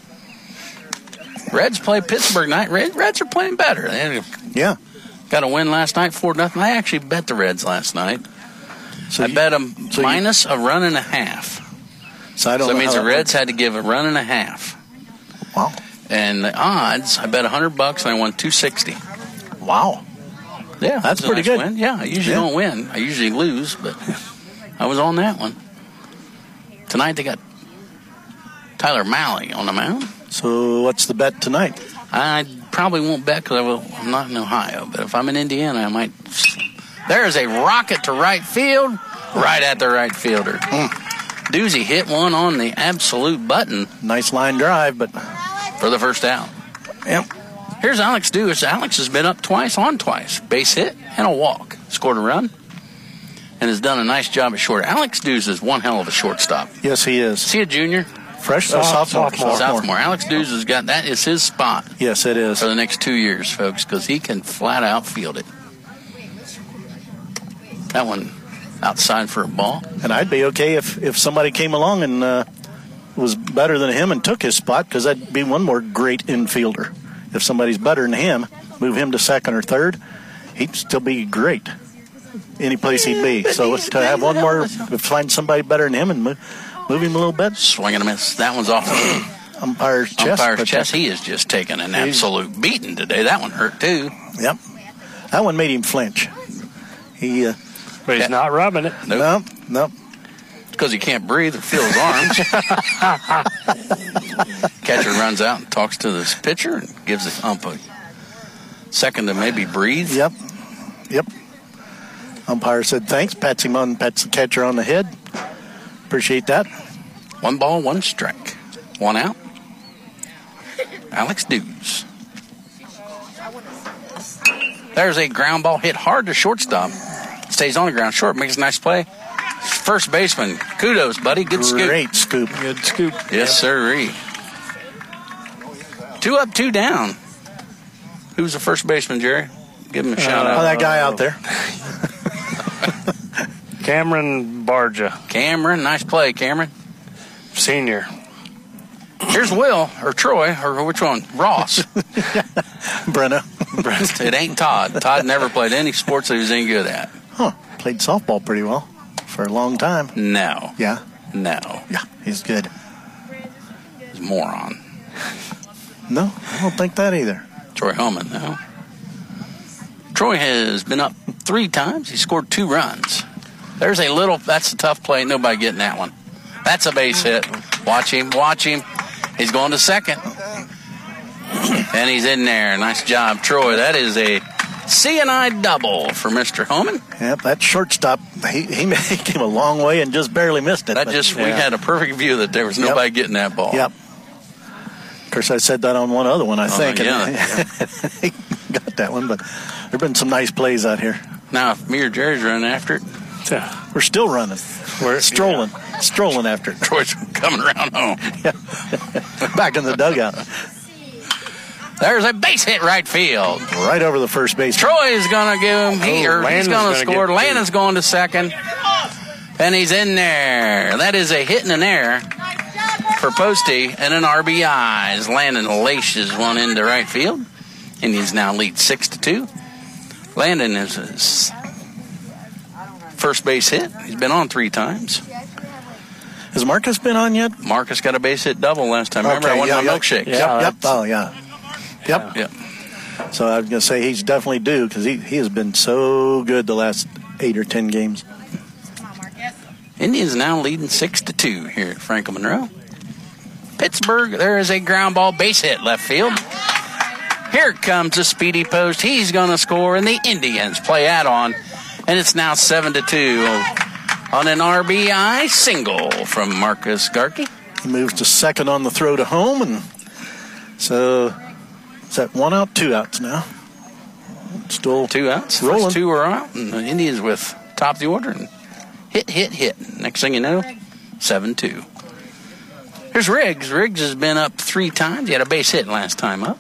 Reds play Pittsburgh night. Reds are playing better. Yeah. Got a win last night, 4-0. I actually bet the Reds last night. I bet them minus a run and a half. So that means the Reds had to give a run and a half. Wow. And the odds, I bet $100 and I won $260. Wow. Yeah, that's pretty good. Win. Yeah, I usually don't win. I usually lose, but I was on that one. Tonight they got Tyler Malley on the mound. So what's the bet tonight? I probably won't bet because I'm not in Ohio, but if I'm in Indiana, I might. There's a rocket to right field, right at the right fielder. Doozy hit one on the absolute button. Nice line drive, but for the first out. Yep. Here's Alex Dewis. Alex has been up twice. Base hit and a walk. Scored a run and has done a nice job at short. Alex Dewis is one hell of a shortstop. Yes, he is. Is he a junior? Sophomore. Alex Dewis has got, that is his spot. Yes, it is. For the next 2 years, folks, because he can flat out field it. That one outside for a ball. And I'd be okay if somebody came along and was better than him and took his spot, because that'd be one more great infielder. If somebody's better than him, move him to second or third, he'd still be great any place he'd be. So to have one more, find somebody better than him and move him a little bit. Swing and a miss. That one's off the umpire's chest. He is just taking an absolute beating today. That one hurt too. Yep. That one made him flinch. But he's not rubbing it. Nope. It's because he can't breathe or feel his arms. Catcher runs out and talks to this pitcher and gives the ump a second to maybe breathe. Yep. Umpire said thanks, pats the catcher on the head. Appreciate that. 1 ball, 1 strike. 1 out. Alex Dewes. There's a ground ball hit hard to shortstop. Stays on the ground short, makes a nice play. First baseman, kudos, buddy. Good scoop. Great scoop. Good scoop. Yes, sirree. 2 up, 2 down. Who's the first baseman, Jerry? Give him a shout out. That guy out there. Cameron Barja. Cameron, nice play, Cameron. Senior. Here's Will, or Troy, or which one? Ross. Brenna. It ain't Todd. Todd never played any sports that he was any good at. Huh. Played softball pretty well for a long time. No. Yeah? No. Yeah, he's good. He's a moron. No, I don't think that either. Troy Holman, no. Troy has been up 3 times. He scored 2 runs. There's a little, that's a tough play. Nobody getting that one. That's a base hit. Watch him. He's going to second. And he's in there. Nice job, Troy. That is a C&I double for Mr. Homan. Yep, that shortstop, he came a long way and just barely missed it. We had a perfect view that there was nobody getting that ball. Yep. Of course, I said that on one other one, I think. Yeah. He got that one, but there have been some nice plays out here. Now, if me or Jerry's running after it, we're still running. We're strolling after it. Troy's coming around home. Back in the dugout. There's a base hit right field. Right over the first base. Troy is going to give him, he's going to score. Landon's going to second. And he's in there. That is a hit in an air for Posty and an RBI as Landon laces one into right field. Indians now lead 6-2. Landon is his first base hit. He's been on 3 times. Has Marcus been on yet? Marcus got a base hit double last time. Remember, I won my milkshake. Yep. Oh, yeah. Yep. So I was going to say he's definitely due because he has been so good the last 8 or 10 games. Indians now leading 6-2 here at Franklin Monroe. Pittsburgh. There is a ground ball base hit left field. Here comes the speedy post. He's going to score, and the Indians play add-on, and it's now 7-2 on an RBI single from Marcus Garkey. He moves to second on the throw to home, and so is that 1 out, 2 outs now? Still 2 outs. Rolling. First 2 are out, and the Indians with top of the order. And hit. Next thing you know, 7-2. Here's Riggs. Riggs has been up 3 times. He had a base hit last time up.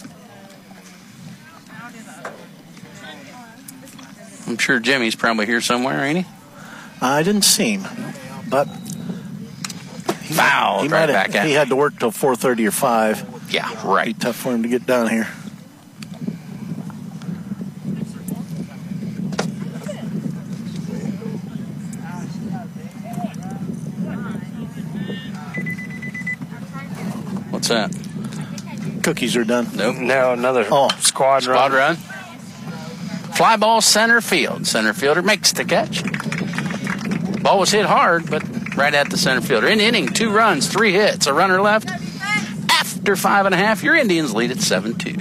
I'm sure Jimmy's probably here somewhere, ain't he? I didn't see him, but foul right back at him. He had to work till 4:30 or 5. Yeah, right. It'd be tough for him to get down here. What's that? Cookies are done. Nope. Now another squad run. Fly ball center field. Center fielder makes the catch. Ball was hit hard, but right at the center fielder. In inning, 2 runs, 3 hits, a runner left. After 5.5, your Indians lead at 7-2.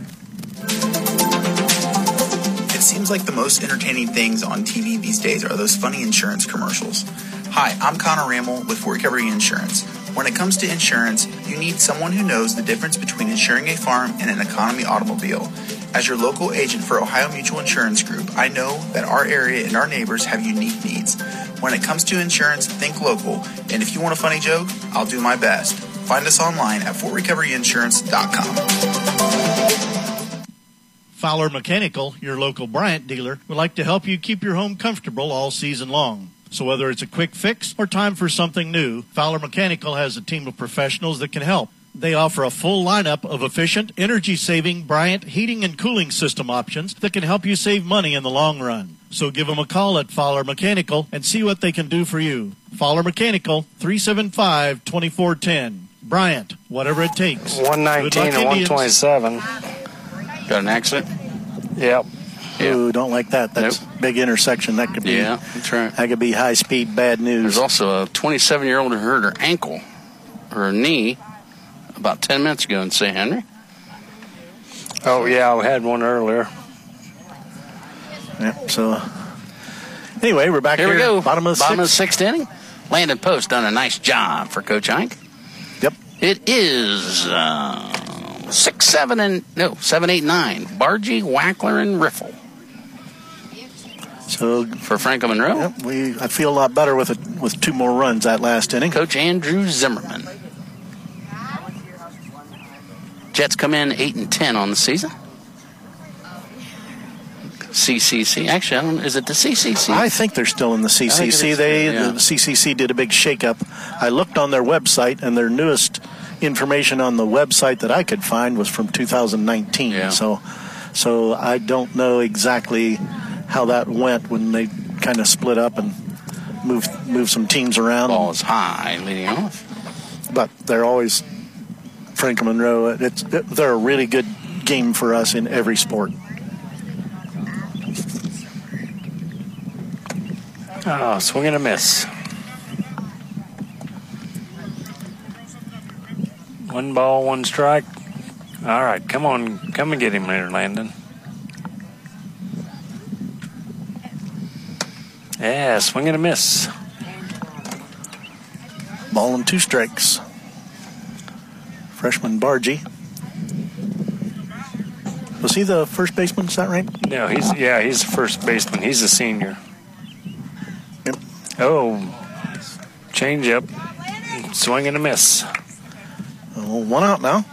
It seems like the most entertaining things on TV these days are those funny insurance commercials. Hi, I'm Connor Rammel with Fort Recovery Insurance. When it comes to insurance, you need someone who knows the difference between insuring a farm and an economy automobile. As your local agent for Ohio Mutual Insurance Group, I know that our area and our neighbors have unique needs. When it comes to insurance, think local. And if you want a funny joke, I'll do my best. Find us online at fortrecoveryinsurance.com. Fowler Mechanical, your local Bryant dealer, would like to help you keep your home comfortable all season long. So whether it's a quick fix or time for something new, Fowler Mechanical has a team of professionals that can help. They offer a full lineup of efficient, energy-saving Bryant heating and cooling system options that can help you save money in the long run. So give them a call at Fowler Mechanical and see what they can do for you. Fowler Mechanical, 375-2410. Bryant, whatever it takes. 119 and 127. Got an accident? Yep. Ooh, don't like that. That's big intersection. That could be. Yeah, that's right. That could be high speed, bad news. There's also a 27-year-old who hurt her ankle or her knee about 10 minutes ago in St. Henry. Oh, yeah, we had one earlier. Yep, so anyway, we're back here. Here we go. Bottom of the sixth inning. Landon Post done a nice job for Coach Hink. Yep. It is 6, 7, 8, 9. Bargy, Wackler, and Riffle. So for Franklin Monroe. Yep, I feel a lot better with 2 more runs that last inning. Coach Andrew Zimmerman. Jets come in 8-10 on the season. CCC. Actually, is it the CCC? I think they're still in the CCC. The CCC did a big shakeup. I looked on their website, and their newest information on the website that I could find was from 2019. Yeah. So I don't know exactly how that went when they kind of split up and moved some teams around. Ball is high leading off. But they're always Franklin Monroe. They're a really good game for us in every sport. Oh, swing and a miss. 1 ball, 1 strike. All right, come on. Come and get him there, Landon. Yeah, swing and a miss. Ball and 2 strikes. Freshman Bargy. Was he the first baseman? Is that right? No, he's the first baseman. He's a senior. Yep. Oh, change up. Swing and a miss. 1 out now.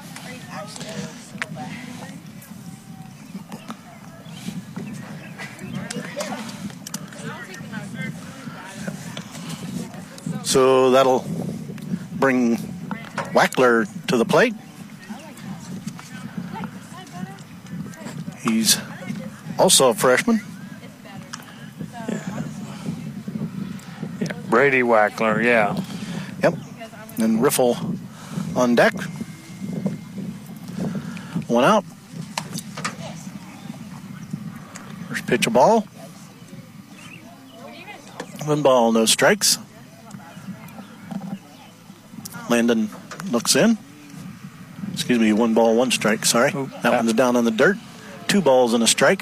So that'll bring Wackler to the plate. He's also a freshman. Yeah, Brady Wackler, yeah. Yep. And Riffle on deck. 1 out. First pitch a ball. 1 ball, no strikes. Landon looks in. Excuse me, 1 ball, 1 strike, sorry. That one's down on the dirt. 2 balls and a strike.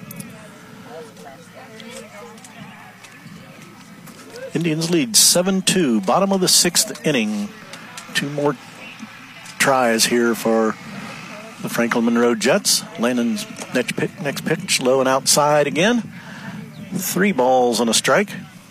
Indians lead 7-2, bottom of the 6th inning. 2 more tries here for the Franklin Monroe Jets. Landon's next pitch, low and outside again. 3 balls and a strike.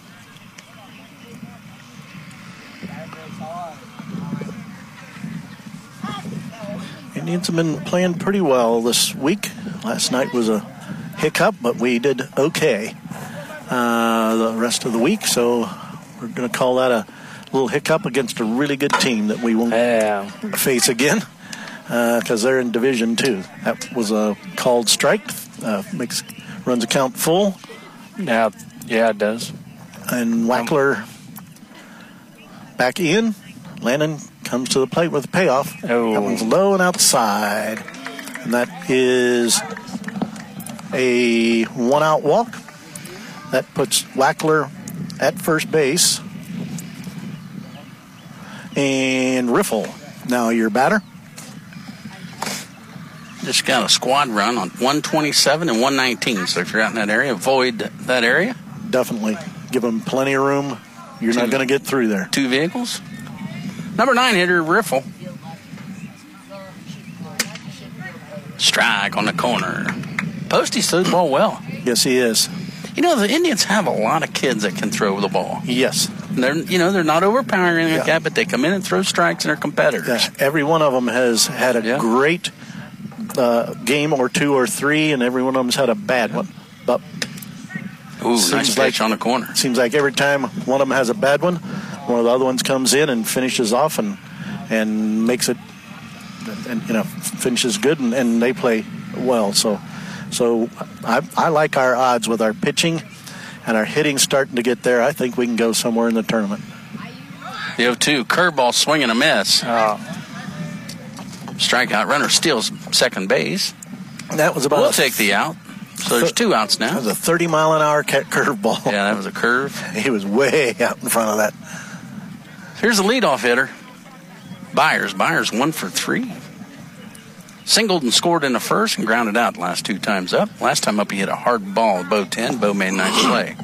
Indians have been playing pretty well this week. Last night was a hiccup, but we did okay the rest of the week, so we're going to call that a little hiccup against a really good team that we won't face again because they're in Division 2. That was a called strike. Runs the count full. Yeah, it does. And Wackler back in. Landon comes to the plate with a payoff. Oh. That one's low and outside. And that is a 1-out walk. That puts Wackler at first base. And Riffle, now your batter. Just got a squad run on 127 and 119. So if you're out in that area, avoid that area. Definitely. Give them plenty of room. You're not going to get through there. 2 vehicles. Number 9 hitter, Riffle. Strike on the corner. Posty's threw the ball well. Yes, he is. You know, the Indians have a lot of kids that can throw the ball. Yes. They're not overpowering or anything like that, but they come in and throw strikes and are competitors. Yeah. Every one of them has had a great game or 2 or 3, and every one of them's had a bad one. But nice pitch on the corner. Seems like every time one of them has a bad one, one of the other ones comes in and finishes off and makes it, and finishes good, and they play well. So I like our odds with our pitching and our hitting starting to get there. I think we can go somewhere in the tournament. The 0-2 curveball, swing and a miss. Strikeout, runner steals second base. That was about. We'll take the out. So there's 2 outs now. That was a 30-mile-an-hour curveball. Yeah, that was a curve. He was way out in front of that. Here's the leadoff hitter. Byers 1 for 3. Singled and scored in the first and grounded out the last 2 times up. Last time up he hit a hard ball. Bo 10. Bo made a nice play.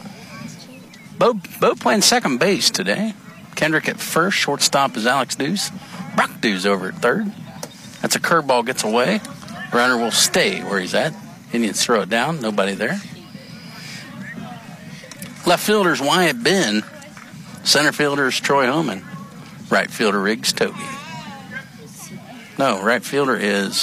Bo playing second base today. Kendrick at first. Shortstop is Alex Deuce. Brock Deuce over at third. That's a curveball, gets away. Runner will stay where he's at. Indians throw it down. Nobody there. Left fielder's Wyatt Ben. Center fielder's Troy Homan. Right fielder Riggs Toby. No, right fielder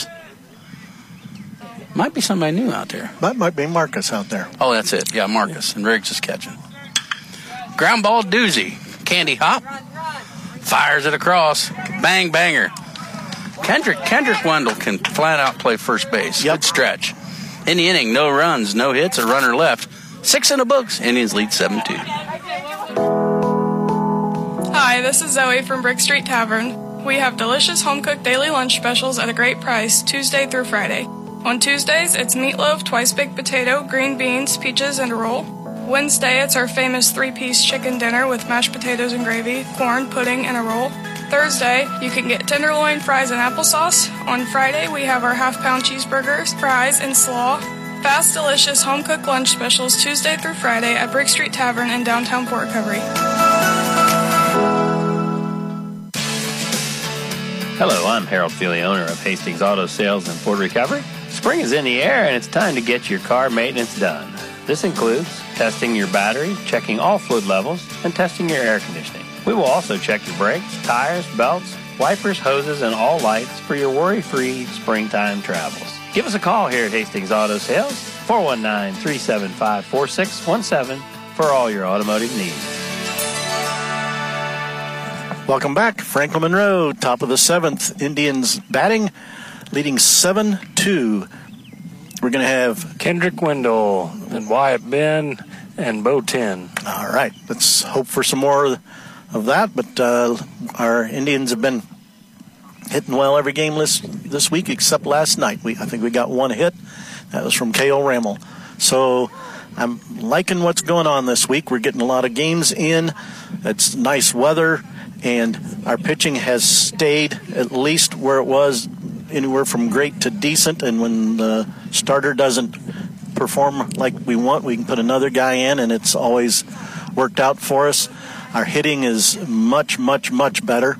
might be somebody new out there. That might be Marcus out there. Oh, that's it. Yeah, Marcus. And Riggs is catching. Ground ball doozy. Candy hop. Fires it across. Bang banger. Kendrick Wendell can flat out play first base. Good stretch. In the inning, no runs, no hits, a runner left. 6 in the books. Indians lead 7-2. Hi, this is Zoe from Brick Street Tavern. We have delicious home-cooked daily lunch specials at a great price, Tuesday through Friday. On Tuesdays, it's meatloaf, twice baked potato, green beans, peaches, and a roll. Wednesday, it's our famous 3-piece chicken dinner with mashed potatoes and gravy, corn, pudding, and a roll. Thursday, you can get tenderloin, fries, and applesauce. On Friday, we have our half-pound cheeseburgers, fries, and slaw. Fast, delicious, home-cooked lunch specials Tuesday through Friday at Brick Street Tavern in downtown Port Recovery. Hello, I'm Harold Feely, owner of Hastings Auto Sales in Port Recovery. Spring is in the air and it's time to get your car maintenance done. This includes testing your battery, checking all fluid levels, and testing your air conditioning. We will also check your brakes, tires, belts, wipers, hoses, and all lights for your worry-free springtime travels. Give us a call here at Hastings Auto Sales, 419-375-4617 for all your automotive needs. Welcome back. Franklin Monroe, top of the 7th. Indians batting, leading 7-2. We're going to have Kendrick Wendell and Wyatt Ben and Bo 10. All right. Let's hope for some more of that. But our Indians have been hitting well every game this week except last night. I think we got 1 hit. That was from K.O. Rammel. So I'm liking what's going on this week. We're getting a lot of games in. It's nice weather. And our pitching has stayed at least where it was, anywhere from great to decent. And when the starter doesn't perform like we want, we can put another guy in, and it's always worked out for us. Our hitting is much, much, much better.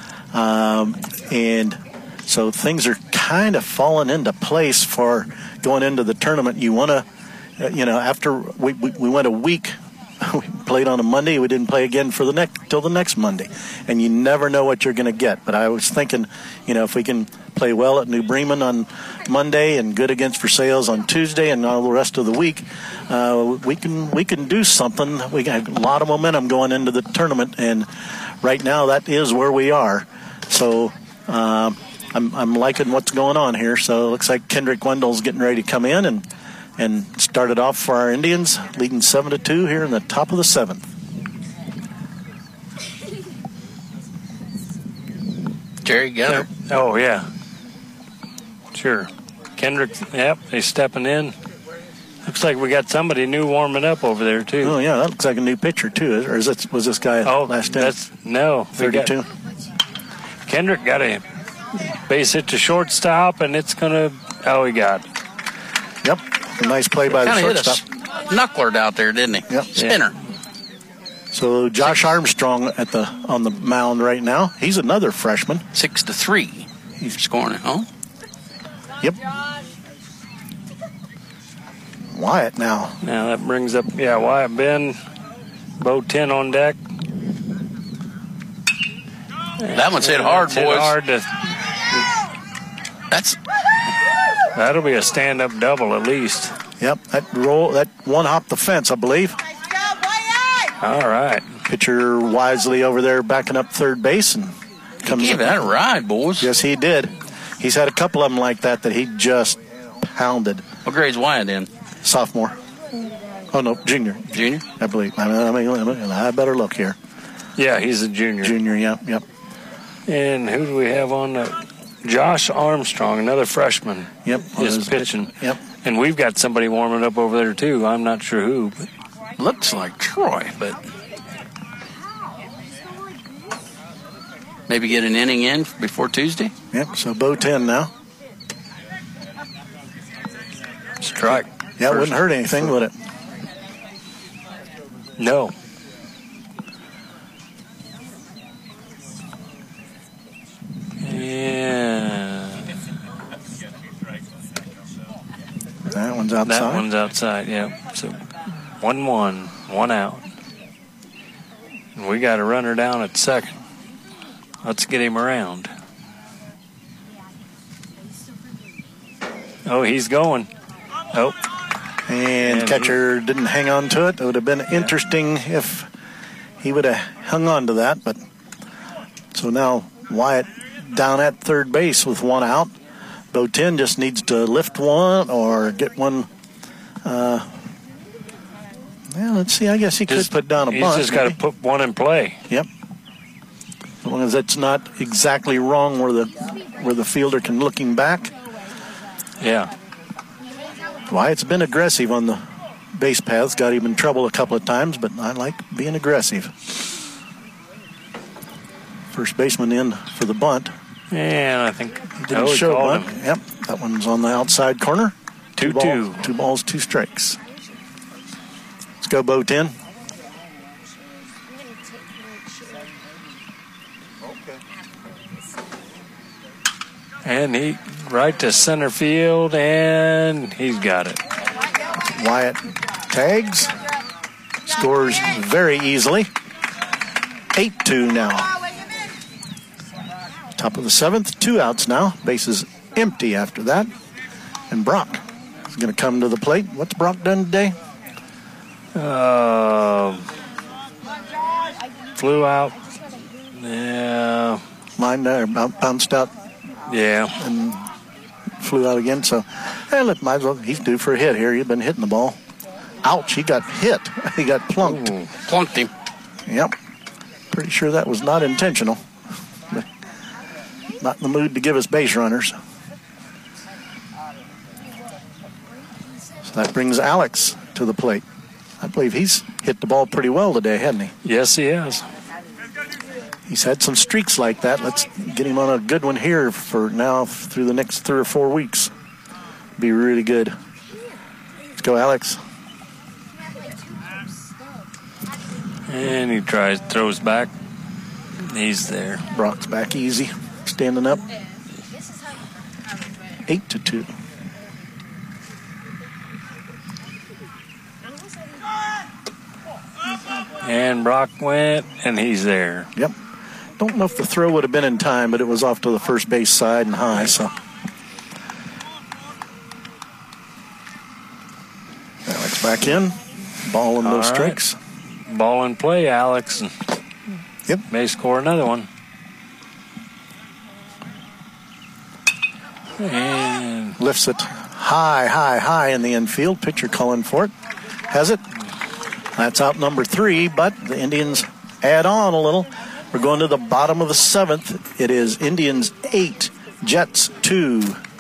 And so things are kind of falling into place for going into the tournament. You want to, after we went a week, we played on a Monday. We didn't play again for till the next Monday, and you never know what you're going to get. But I was thinking, if we can play well at New Bremen on Monday and good against Versailles on Tuesday and all the rest of the week, we can do something. We got a lot of momentum going into the tournament, and right now that is where we are. So I'm liking what's going on here. So it looks like Kendrick Wendell's getting ready to come in and started off for our Indians, leading 7-2 here in the top of the 7th. Jerry Gunner. Oh, yeah. Sure. Kendrick, yep, he's stepping in. Looks like we got somebody new warming up over there, too. Oh, yeah, that looks like a new pitcher, too. Or was this guy last time? No. 32. Kendrick got a base hit to shortstop, and it's going to, he got it. Yep. A nice play by the shortstop. Knuckler out there, didn't he? Yep. Spinner. So Josh Armstrong on the mound right now. He's another freshman. 6-3. He's scoring it home. Yep. Wyatt now. Now that brings up, Wyatt Ben, Bo 10 on deck. That one's hit hard, boys. That'll be a stand-up double at least. Yep, that one hopped the fence, I believe. All right. Pitcher wisely over there backing up third base and comes. He gave that a ride, boys. Yes, he did. He's had a couple of them like that he just pounded. What grade's Wyatt in? Sophomore. Oh, no, junior. Junior? I believe. I better look here. Yeah, he's a junior. Junior, yep. And who do we have on the... Josh Armstrong, another freshman. Yep. Is pitching. Yep. And we've got somebody warming up over there, too. I'm not sure who. But looks like Troy, but... Maybe get an inning in before Tuesday? Yep, so Bo 10 now. Strike. Yeah, it wouldn't hurt anything, would it? No. Yeah. That one's outside. That one's outside, yeah. So 1-1, 1 out. And we got a runner down at second. Let's get him around. Oh, he's going. Oh. And catcher didn't hang on to it. It would have been interesting if he would have hung on to that. But so now Wyatt down at third base with 1 out. Bo 10 just needs to lift one or get one. Let's see. I guess he could put down a bunt. He's just got to put one in play. Yep. As long as it's not exactly wrong where the fielder can look him back. Yeah. Wyatt's been aggressive on the base paths. Got him in trouble a couple of times, but I like being aggressive. First baseman in for the bunt. And I think didn't show bunt. Yep, that one's on the outside corner. 2-2. 2 balls, 2 strikes. Let's go, Bo 10. And he right to center field, and he's got it. Wyatt tags, scores very easily. 8-2 now. Top of the 7th, 2 outs now. Base is empty after that. And Brock is going to come to the plate. What's Brock done today? Flew out. Yeah. Mine bounced out. Yeah. And flew out again. So, look, might as well. He's due for a hit here. He's been hitting the ball. Ouch, he got hit. He got plunked. Ooh, plunked him. Yep. Pretty sure that was not intentional. Not in the mood to give us base runners. So that brings Alex to the plate. I believe he's hit the ball pretty well today, hasn't he? Yes, he has. He's had some streaks like that. Let's get him on a good one here for now through the next 3 or 4 weeks. Be really good. Let's go, Alex. And he throws back. He's there. Brock's back easy, standing up. 8-2. And Brock went, and he's there. Yep. Don't know if the throw would have been in time, but it was off to the first base side and high, so. Alex back in. Ball in those strikes. Ball in play, Alex. Yep. May score another one. And lifts it high in the infield. Pitcher calling for it. Has it. That's out number 3, but the Indians add on a little. We're going to the bottom of the 7th. It is Indians 8, Jets 2.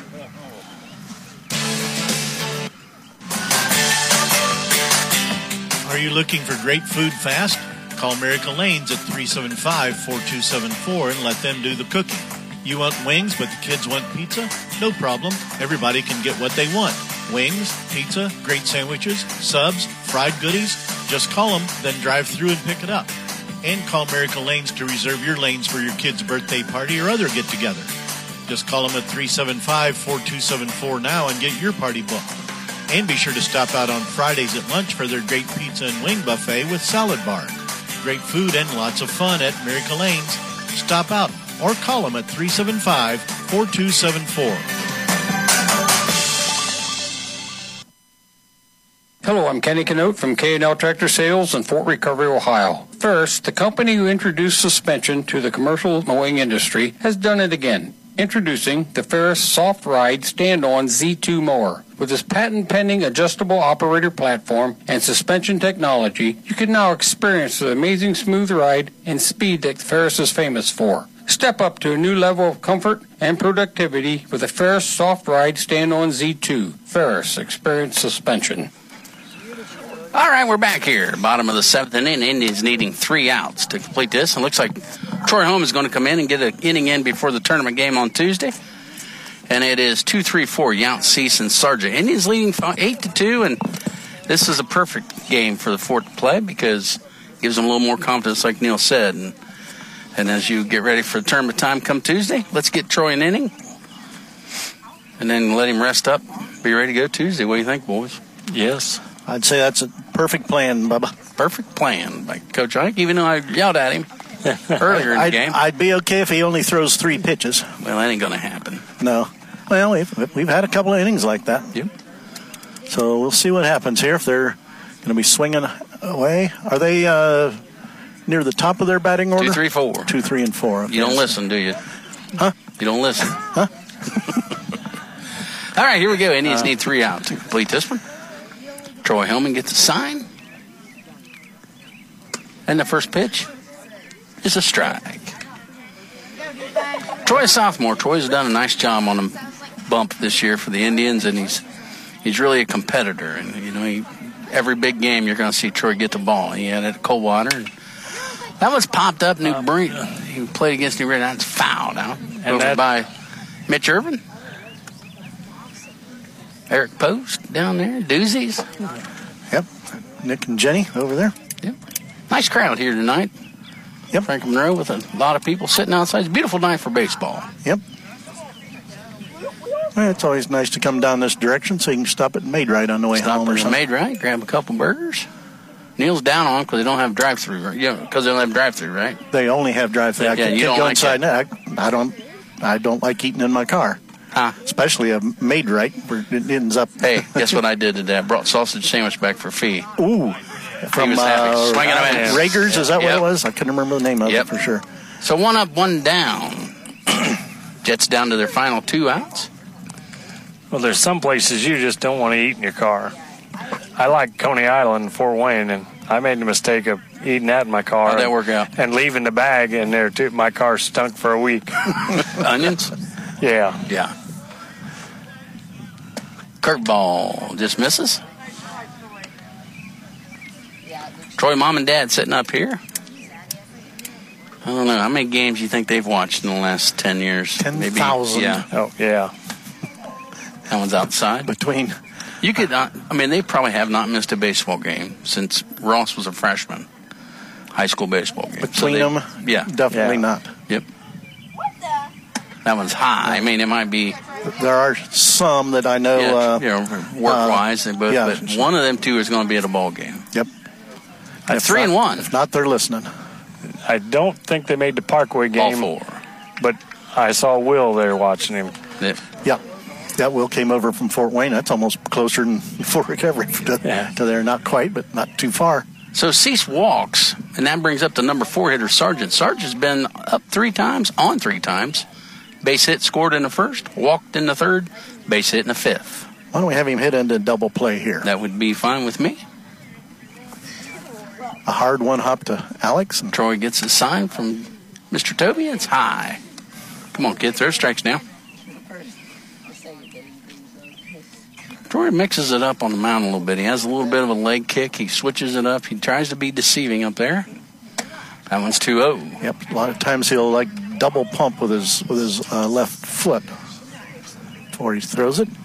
Are you looking for great food fast? Call Miracle Lanes at 375-4274 and let them do the cooking. You want wings, but the kids want pizza? No problem. Everybody can get what they want. Wings, pizza, great sandwiches, subs, fried goodies. Just call them, then drive through and pick it up. And call Miracle Lanes to reserve your lanes for your kid's birthday party or other get-together. Just call them at 375-4274 now and get your party booked. And be sure to stop out on Fridays at lunch for their great pizza and wing buffet with salad bar. Great food and lots of fun at Miracle Lanes. Stop out or call them at 375-4274. Hello, I'm Kenny Canote from K&L Tractor Sales in Fort Recovery, Ohio. First, the company who introduced suspension to the commercial mowing industry has done it again. Introducing the Ferris Soft Ride Stand-On Z2 mower. With its patent-pending adjustable operator platform and suspension technology, you can now experience the amazing smooth ride and speed that Ferris is famous for. Step up to a new level of comfort and productivity with the Ferris Soft Ride Stand-On Z2. Ferris, experience suspension. All right, we're back here. Bottom of the 7th inning. Indians needing 3 outs to complete this. And it looks like Troy Holm is going to come in and get an inning in before the tournament game on Tuesday. And it is 2-3-4, Yount, Cease, and Sargent. Indians leading 8-2, and this is a perfect game for the Fort to play because it gives them a little more confidence, like Neil said. And as you get ready for the tournament time come Tuesday, let's get Troy an inning and then let him rest up, be ready to go Tuesday. What do you think, boys? Yes. I'd say that's a perfect plan, Bubba. Perfect plan by Coach Ike, even though I yelled at him earlier in the game. I'd be okay if he only throws 3 pitches. Well, that ain't going to happen. No. Well, we've had a couple of innings like that. Yep. So we'll see what happens here. If they're going to be swinging away. Are they near the top of their batting order? 2, 3, 4. 2, 3, and 4. Okay. You don't listen, do you? Huh? You don't listen. Huh? All right, here we go. Indians need 3 outs to complete this one. Troy Hillman gets a sign. And the first pitch is a strike. Troy sophomore. Troy's done a nice job on a bump this year for the Indians, and he's really a competitor. And every big game you're going to see Troy get the ball. He had it at Coldwater. And that was popped up. New Breeden. He played against New Breeden. That's foul now. Over by Mitch Irvin. Eric Post down there. Doozies. Yep. Nick and Jenny over there. Yep. Nice crowd here tonight. Yep. Franklin Monroe with a lot of people sitting outside. It's a beautiful night for baseball. Yep. Well, it's always nice to come down this direction so you can stop at Maid-Rite on the way home or something. Maid-Rite, grab a couple burgers. Neil's down on them because they don't have drive-through. Because they don't have drive-through, right? They only have drive-through. I can't go inside that. I don't like eating in my car. Huh? Especially a Maid-Rite where it ends up. Hey, guess what I did today? I brought sausage sandwich back for Fee. Ooh. From Rager's, is that what it was? I couldn't remember the name of it for sure. So 1 up, 1 down. Jets down to their final 2 outs. Well, there's some places you just don't want to eat in your car. I like Coney Island, Fort Wayne, and I made the mistake of eating that in my car. How'd that work out? And leaving the bag in there, too. My car stunk for a week. Onions? Yeah. Curveball just misses. Troy, mom and dad sitting up here. I don't know. How many games do you think they've watched in the last 10 years? 10,000. Yeah. Oh, yeah. That one's outside. Between. You could, they probably have not missed a baseball game since Ross was a freshman. High school baseball game. Between them? Yeah. Definitely not. Yep. That one's high. I mean, it might be. There are some that I know. Work-wise, they both. yeah. But one of them two is going to be at a ball game. Yep. 3-1. If not, they're listening. I don't think they made the Parkway game. All 4. But I saw Will there watching him. Yep. Yeah. Yeah, Will came over from Fort Wayne. That's almost closer than Fort Recovery to there. Not quite, but not too far. So Cease walks, and that brings up the number 4 hitter, Sargent. Sargent's been up 3 times, on 3 times. Base hit, scored in the first, walked in the third, base hit in the 5th. Why don't we have him hit into double play here? That would be fine with me. A hard one hop to Alex. And Troy gets a sign from Mr. Toby. It's high. Come on, kid. Throw strikes now. Troy mixes it up on the mound a little bit. He has a little bit of a leg kick. He switches it up. He tries to be deceiving up there. That one's 2-0. Yep. A lot of times he'll double pump with his left foot before he throws it.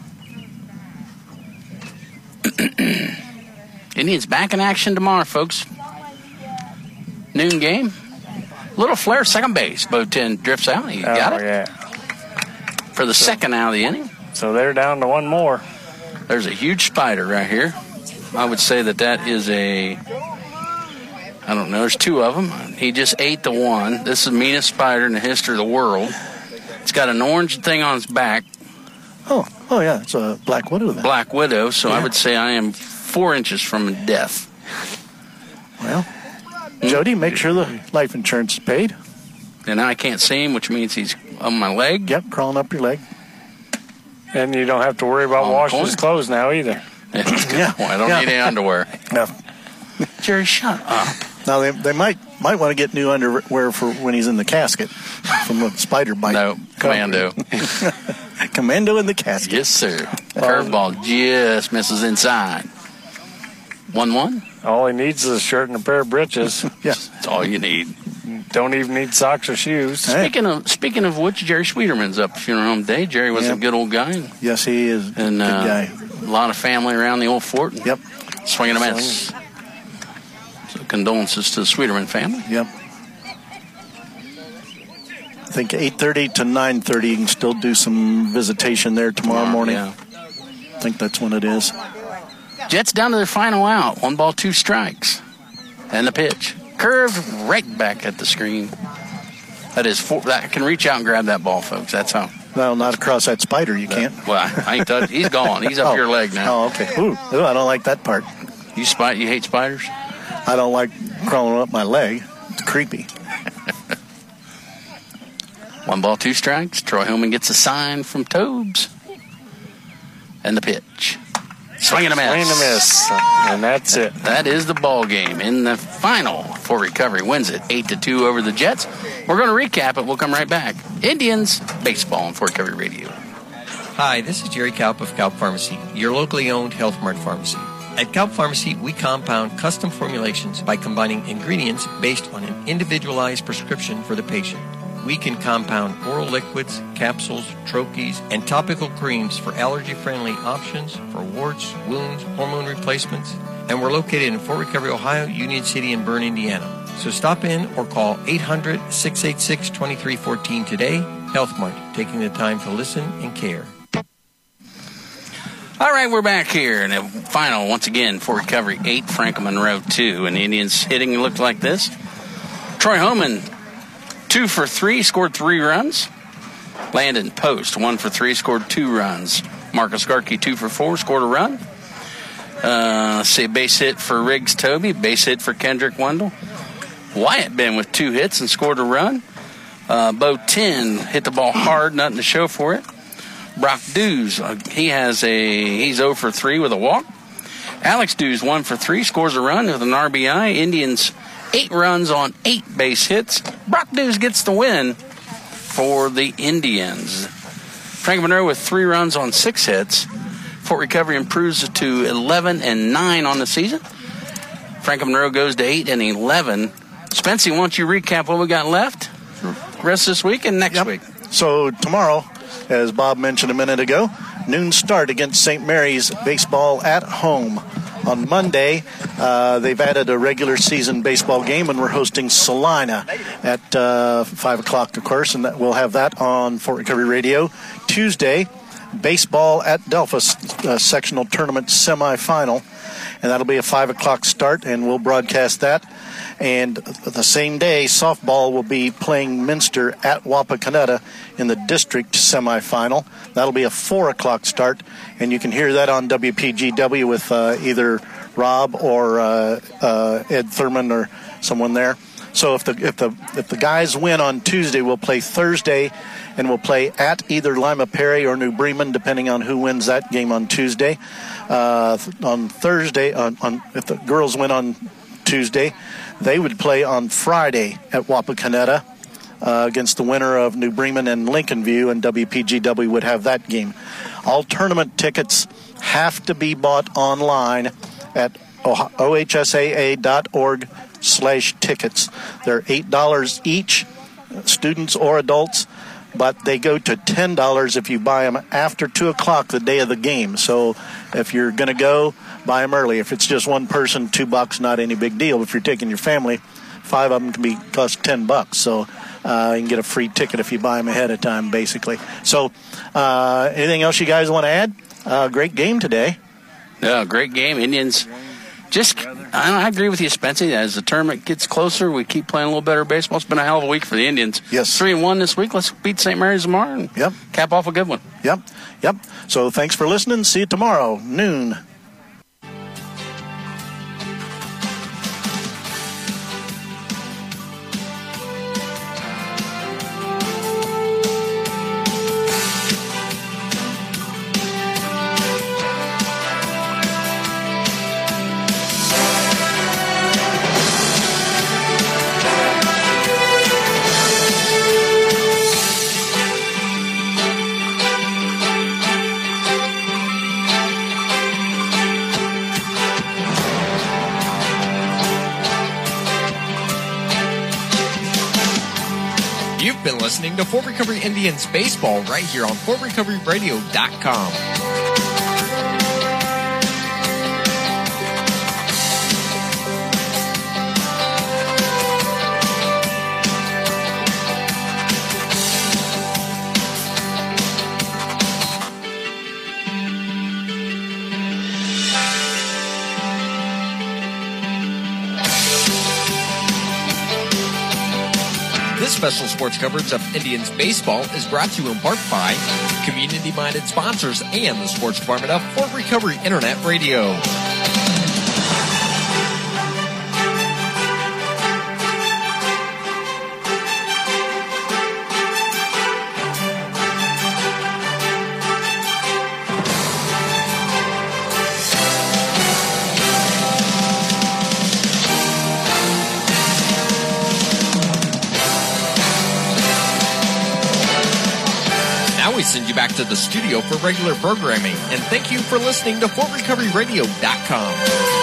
Indians back in action tomorrow, folks. Noon game. Little flare, second base. Bo 10 drifts out. He got it. Yeah. For the second out of the inning. So they're down to one more. There's a huge spider right here. I would say that is I don't know, there's 2 of them. He just ate the one. This is the meanest spider in the history of the world. It's got an orange thing on its back. Oh yeah, it's a black widow then. Black widow, so I would say I am 4 inches from death. Well, Jody, make sure the life insurance is paid. And now I can't see him, which means he's on my leg. Yep, crawling up your leg. And you don't have to worry about washing his clothes now either. Yeah. Well, I don't need any underwear. No. Jerry, shut up. Now they might want to get new underwear for when he's in the casket from the spider bite. No, Commando. Commando in the casket. Yes, sir. Curveball just misses inside. 1-1. All he needs is a shirt and a pair of breeches. Yeah, that's all you need. Don't even need socks or shoes. Speaking of which, Jerry Sweeterman's up funeral home day. Jerry was a good old guy. Yes, he is. And good guy. A lot of family around the old fort. Yep. Swinging a miss. So condolences to the Sweeterman family. Yep. I think 8:30 to 9:30. You can still do some visitation there tomorrow morning. Yeah. I think that's when it is. Jets down to their final out. 1 ball, 2 strikes. And the pitch. Curved right back at the screen. That is I can reach out and grab that ball, folks. That's how. No, not across that spider. You can't. Well, I ain't touched. He's gone. He's up your leg now. Oh, okay. Ooh, I don't like that part. You hate spiders? I don't like crawling up my leg. It's creepy. 1 ball, 2 strikes. Troy Hillman gets a sign from Tobes. And the pitch. Swing and a miss. Swing and a miss. And that's it. That is the ball game. In the final, Fort Recovery wins it 8-2 over the Jets. We're going to recap it. We'll come right back. Indians baseball on Fort Recovery Radio. Hi, this is Jerry Kaup of Kaup Pharmacy, your locally owned Health Mart pharmacy. At Kaup Pharmacy, we compound custom formulations by combining ingredients based on an individualized prescription for the patient. We can compound oral liquids, capsules, troches, and topical creams for allergy-friendly options for warts, wounds, hormone replacements. And we're located in Fort Recovery, Ohio, Union City, and Bern, Indiana. So stop in or call 800-686-2314 today. Health Mart, taking the time to listen and care. All right, we're back here. And the final, once again, Fort Recovery 8, Franklin Monroe 2. And the Indians hitting looked like this. Troy Homan, 2 for 3, scored 3 runs. Landon Post, 1 for 3, scored 2 runs. Marcus Garkey, 2 for 4, scored a run. Let's see, base hit for Riggs Toby, base hit for Kendrick Wendell. Wyatt Ben with 2 hits and scored a run. Bo 10 hit the ball hard, nothing to show for it. Brock Dews, he's 0 for 3 with a walk. Alex Dews, 1 for 3, scores a run with an RBI. Indians 8 runs on 8 base hits. Brock Dews gets the win for the Indians. Frank Monroe with 3 runs on 6 hits. Fort Recovery improves to 11-9 on the season. Frank Monroe goes to 8-11 Spency, why don't you recap what we got left? Rest this week and next week. So tomorrow, as Bob mentioned a minute ago, noon start against St. Mary's baseball at home. On Monday, they've added a regular season baseball game, and we're hosting Salina at 5 o'clock, of course, and we'll have that on Fort Recovery Radio. Tuesday, baseball at Delphus, sectional tournament semifinal, and that'll be a 5 o'clock start, and we'll broadcast that. And the same day, softball will be playing Minster at Wapakoneta in the district semifinal. That'll be a 4 o'clock start, and you can hear that on WPGW with either Rob or Ed Thurman or someone there. So if the guys win on Tuesday, we'll play Thursday, and we'll play at either Lima Perry or New Bremen, depending on who wins that game on Tuesday. On Thursday, if the girls win on Tuesday, they would play on Friday at Wapakoneta against the winner of New Bremen and Lincoln View, and WPGW would have that game. All tournament tickets have to be bought online at ohsaa.org/tickets. They're $8 each, students or adults, but they go to $10 if you buy them after 2 o'clock the day of the game. So if you're going to go, buy them early. If it's just one person, $2, not any big deal. If you're taking your family, 5 of them can cost $10. So you can get a free ticket if you buy them ahead of time, basically. So anything else you guys want to add? Great game today. Yeah, great game. Indians I agree with you, Spency. As the tournament gets closer, we keep playing a little better baseball. It's been a hell of a week for the Indians. Yes. 3-1 this week. Let's beat St. Mary's tomorrow and cap off a good one. Yep. So thanks for listening. See you tomorrow, noon. You've been listening to Fort Recovery Indians Baseball right here on FortRecoveryRadio.com. This special sports coverage of Indians baseball is brought to you in part by community-minded sponsors and the sports department of Fort Recovery Internet Radio. We send you back to the studio for regular programming, and thank you for listening to FortRecoveryRadio.com.